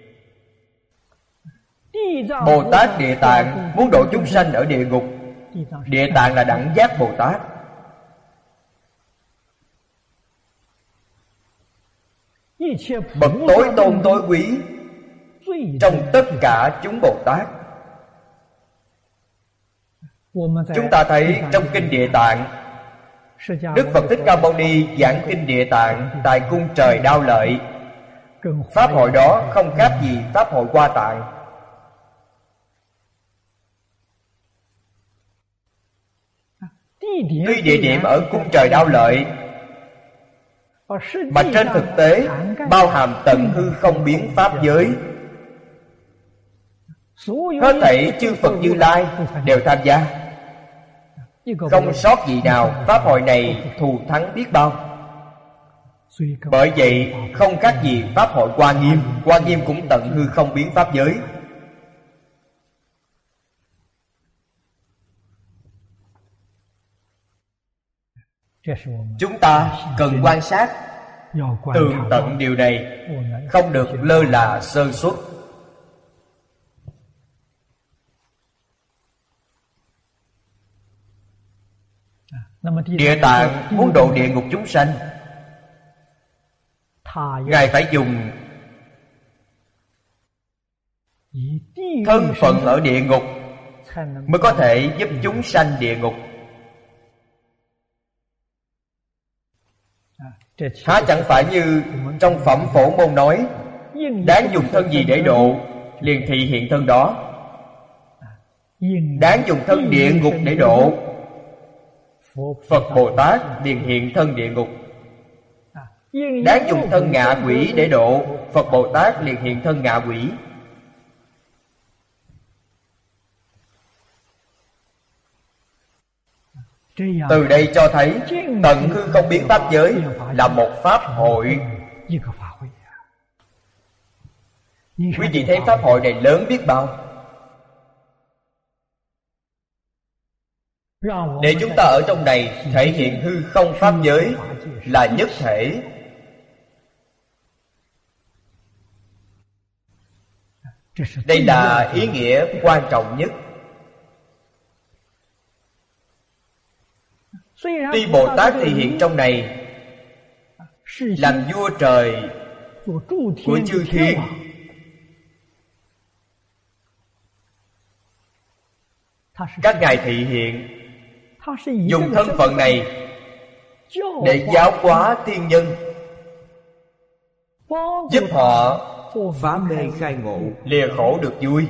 Bồ Tát Địa Tạng muốn độ chúng sanh ở địa ngục. Địa Tạng là đẳng giác Bồ Tát. Bậc tối tôn tối quý trong tất cả chúng Bồ Tát. Chúng ta thấy trong Kinh Địa Tạng, Đức Phật Thích Ca Mâu Ni giảng Kinh Địa Tạng tại cung trời Đao Lợi. Pháp hội đó không khác gì Pháp hội Hoa Tạng. Tuy địa điểm ở cung trời Đao Lợi, mà trên thực tế bao hàm tận hư không biến Pháp giới. Hết thảy chư Phật Như Lai đều tham gia, không sót gì nào. Pháp hội này thù thắng biết bao. Bởi vậy không khác gì Pháp hội Hoa Nghiêm. Hoa Nghiêm cũng tận hư không biến Pháp giới. Chúng ta cần quan sát tường tận điều này, không được lơ là sơ suất. Địa Tạng muốn độ địa ngục chúng sanh, Ngài phải dùng thân phận ở địa ngục mới có thể giúp chúng sanh địa ngục. Há chẳng phải như trong Phẩm Phổ Môn nói, đáng dùng thân gì để độ, liền thị hiện thân đó. Đáng dùng thân địa ngục để độ, Phật Bồ Tát liền hiện thân địa ngục. Đáng dùng thân ngạ quỷ để độ, Phật Bồ Tát liền hiện thân ngạ quỷ. Từ đây cho thấy tận hư không biến Pháp giới là một Pháp hội. Quý vị thấy Pháp hội này lớn biết bao. Để chúng ta ở trong này thể hiện hư không Pháp giới là nhất thể. Đây là ý nghĩa quan trọng nhất. Tuy Bồ Tát thị hiện trong này, làm vua trời của chư thiên. Các ngài thị hiện dùng thân phận này để giáo hóa thiên nhân, giúp họ phá mê khai ngộ, lìa khổ được vui.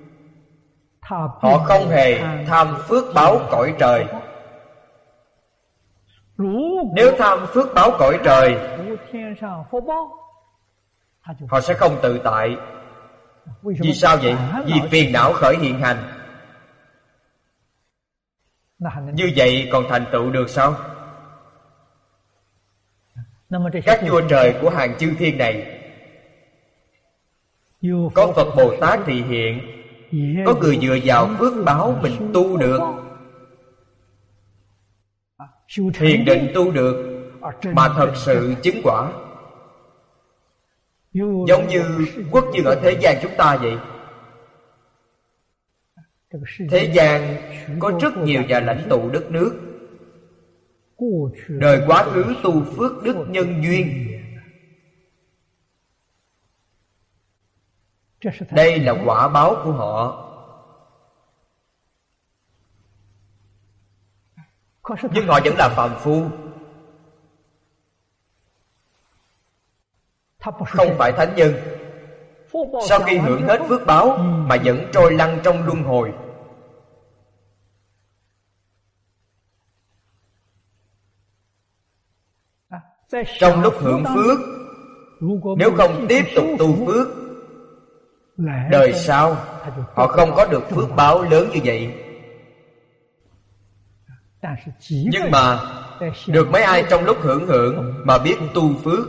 Họ không hề tham phước báo cõi trời. Nếu tham phước báo cõi trời, họ sẽ không tự tại. Vì sao vậy? Vì phiền não khởi hiện hành. Như vậy còn thành tựu được sao? Các vua trời của hàng chư thiên này, có Phật Bồ Tát thị hiện, có người dựa vào phước báo mình tu được, thiền định tu được, mà thật sự chứng quả. Giống như quốc dương ở thế gian chúng ta vậy. Thế gian có rất nhiều nhà lãnh tụ đất nước, đời quá khứ tu phước đức nhân duyên. Đây là quả báo của họ. Nhưng họ vẫn là phàm phu, không phải thánh nhân. Sau khi hưởng hết phước báo mà vẫn trôi lăn trong luân hồi. Trong lúc hưởng phước, nếu không tiếp tục tu phước, đời sau họ không có được phước báo lớn như vậy. Nhưng mà được mấy ai trong lúc hưởng mà biết tu phước.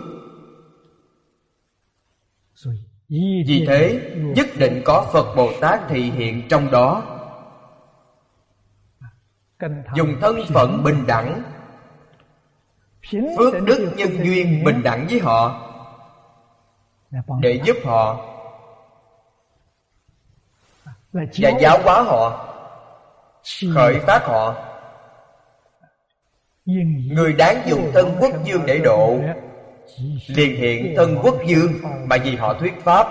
Vì thế nhất định có Phật Bồ Tát thị hiện trong đó, dùng thân phận bình đẳng, phước đức nhân duyên bình đẳng với họ, để giúp họ và giáo hóa họ, khởi phát họ. Người đáng dùng thân quốc dương để độ, liền hiện thân quốc dương mà vì họ thuyết pháp.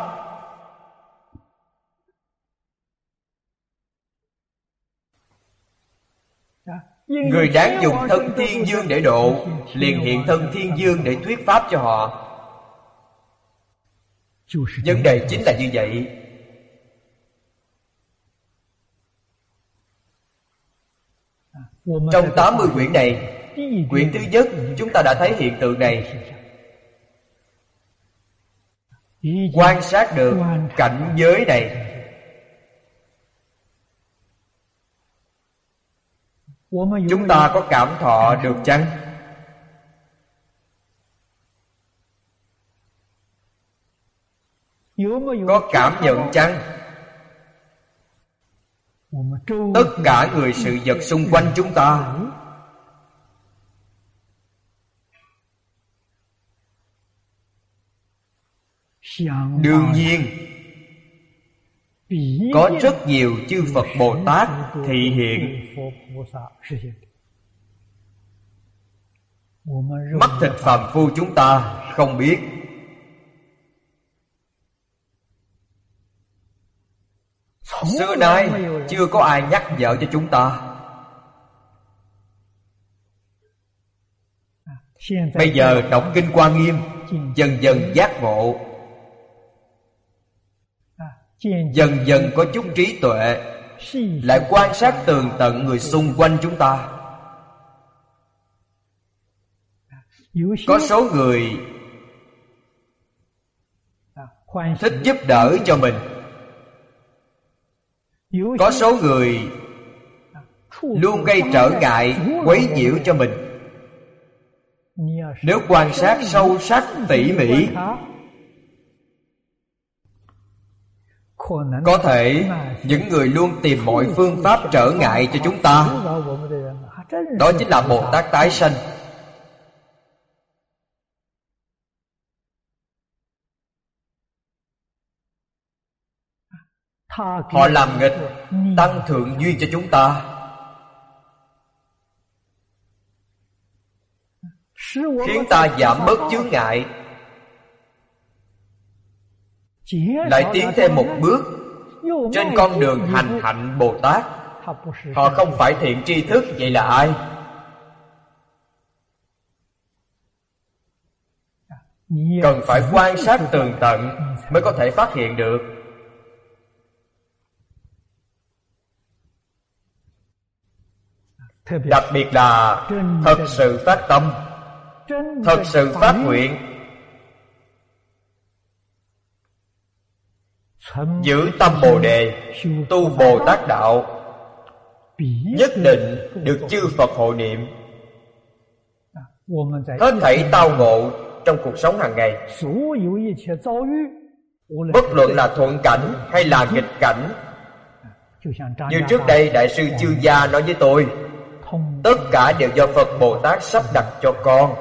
Người đáng dùng thân thiên dương để độ, liền hiện thân thiên dương để thuyết pháp cho họ. Vấn đề chính là như vậy. Trong 80 quyển này, quyển thứ nhất chúng ta đã thấy hiện tượng này. Quan sát được cảnh giới này, chúng ta có cảm thọ được chăng? Có cảm nhận chăng? Tất cả người sự vật xung quanh chúng ta đương nhiên có rất nhiều chư Phật Bồ Tát thị hiện. Mắt thịt phàm phu chúng ta không biết. Xưa nay chưa có ai nhắc nhở cho chúng ta. Bây giờ đọc Kinh Hoa Nghiêm, dần dần giác ngộ, dần dần có chút trí tuệ, lại quan sát tường tận người xung quanh chúng ta. Có số người thích giúp đỡ cho mình, có số người luôn gây trở ngại, quấy nhiễu cho mình. Nếu quan sát sâu sắc tỉ mỉ, có thể những người luôn tìm mọi phương pháp trở ngại cho chúng ta, đó chính là Bồ Tát tái sanh. Họ làm nghịch, tăng thượng duyên cho chúng ta. khiến ta giảm bớt chướng ngại, lại tiến thêm một bước trên con đường hành hạnh Bồ Tát. Họ không phải thiện tri thức, vậy là ai? Cần phải quan sát tường tận mới có thể phát hiện được. Đặc biệt là thật sự phát tâm, thật sự phát nguyện, giữ tâm Bồ Đề, tu Bồ Tát Đạo, nhất định được chư Phật hộ niệm. Hết thảy tao ngộ trong cuộc sống hàng ngày, bất luận là thuận cảnh hay là nghịch cảnh, như trước đây Đại sư Chương Gia nói với tôi, tất cả đều do Phật Bồ Tát sắp đặt cho con.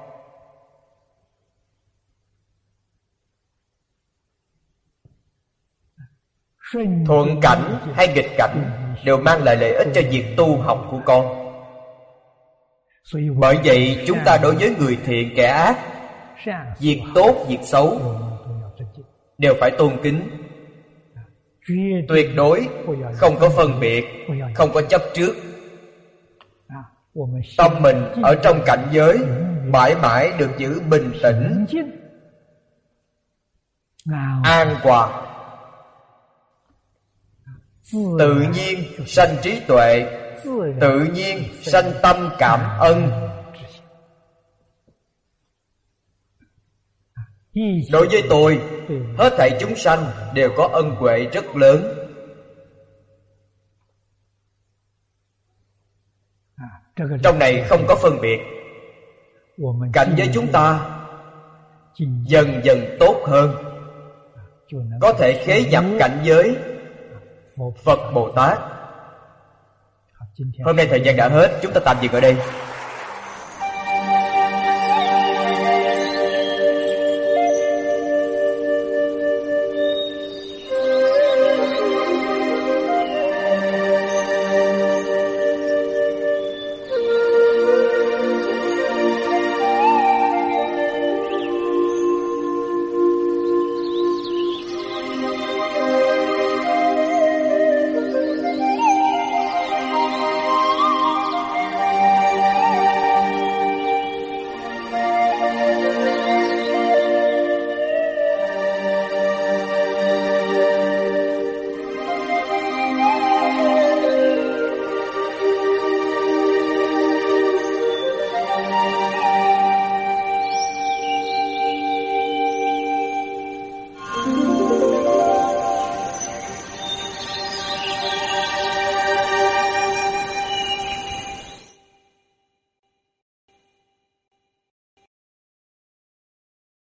Thuận cảnh hay nghịch cảnh đều mang lại lợi ích cho việc tu học của con. Bởi vậy chúng ta đối với người thiện kẻ ác, việc tốt việc xấu đều phải tôn kính, tuyệt đối không có phân biệt, không có chấp trước. Tâm mình ở trong cảnh giới mãi mãi được giữ bình tĩnh, an hòa, tự nhiên sanh trí tuệ, tự nhiên sanh tâm cảm ân. Đối với tôi, hết thảy chúng sanh đều có ân huệ rất lớn. Trong này không có phân biệt. Cảnh giới chúng ta dần dần tốt hơn, có thể khế nhập cảnh giới Phật Bồ Tát. Hôm nay thời gian đã hết, chúng ta tạm dừng ở đây.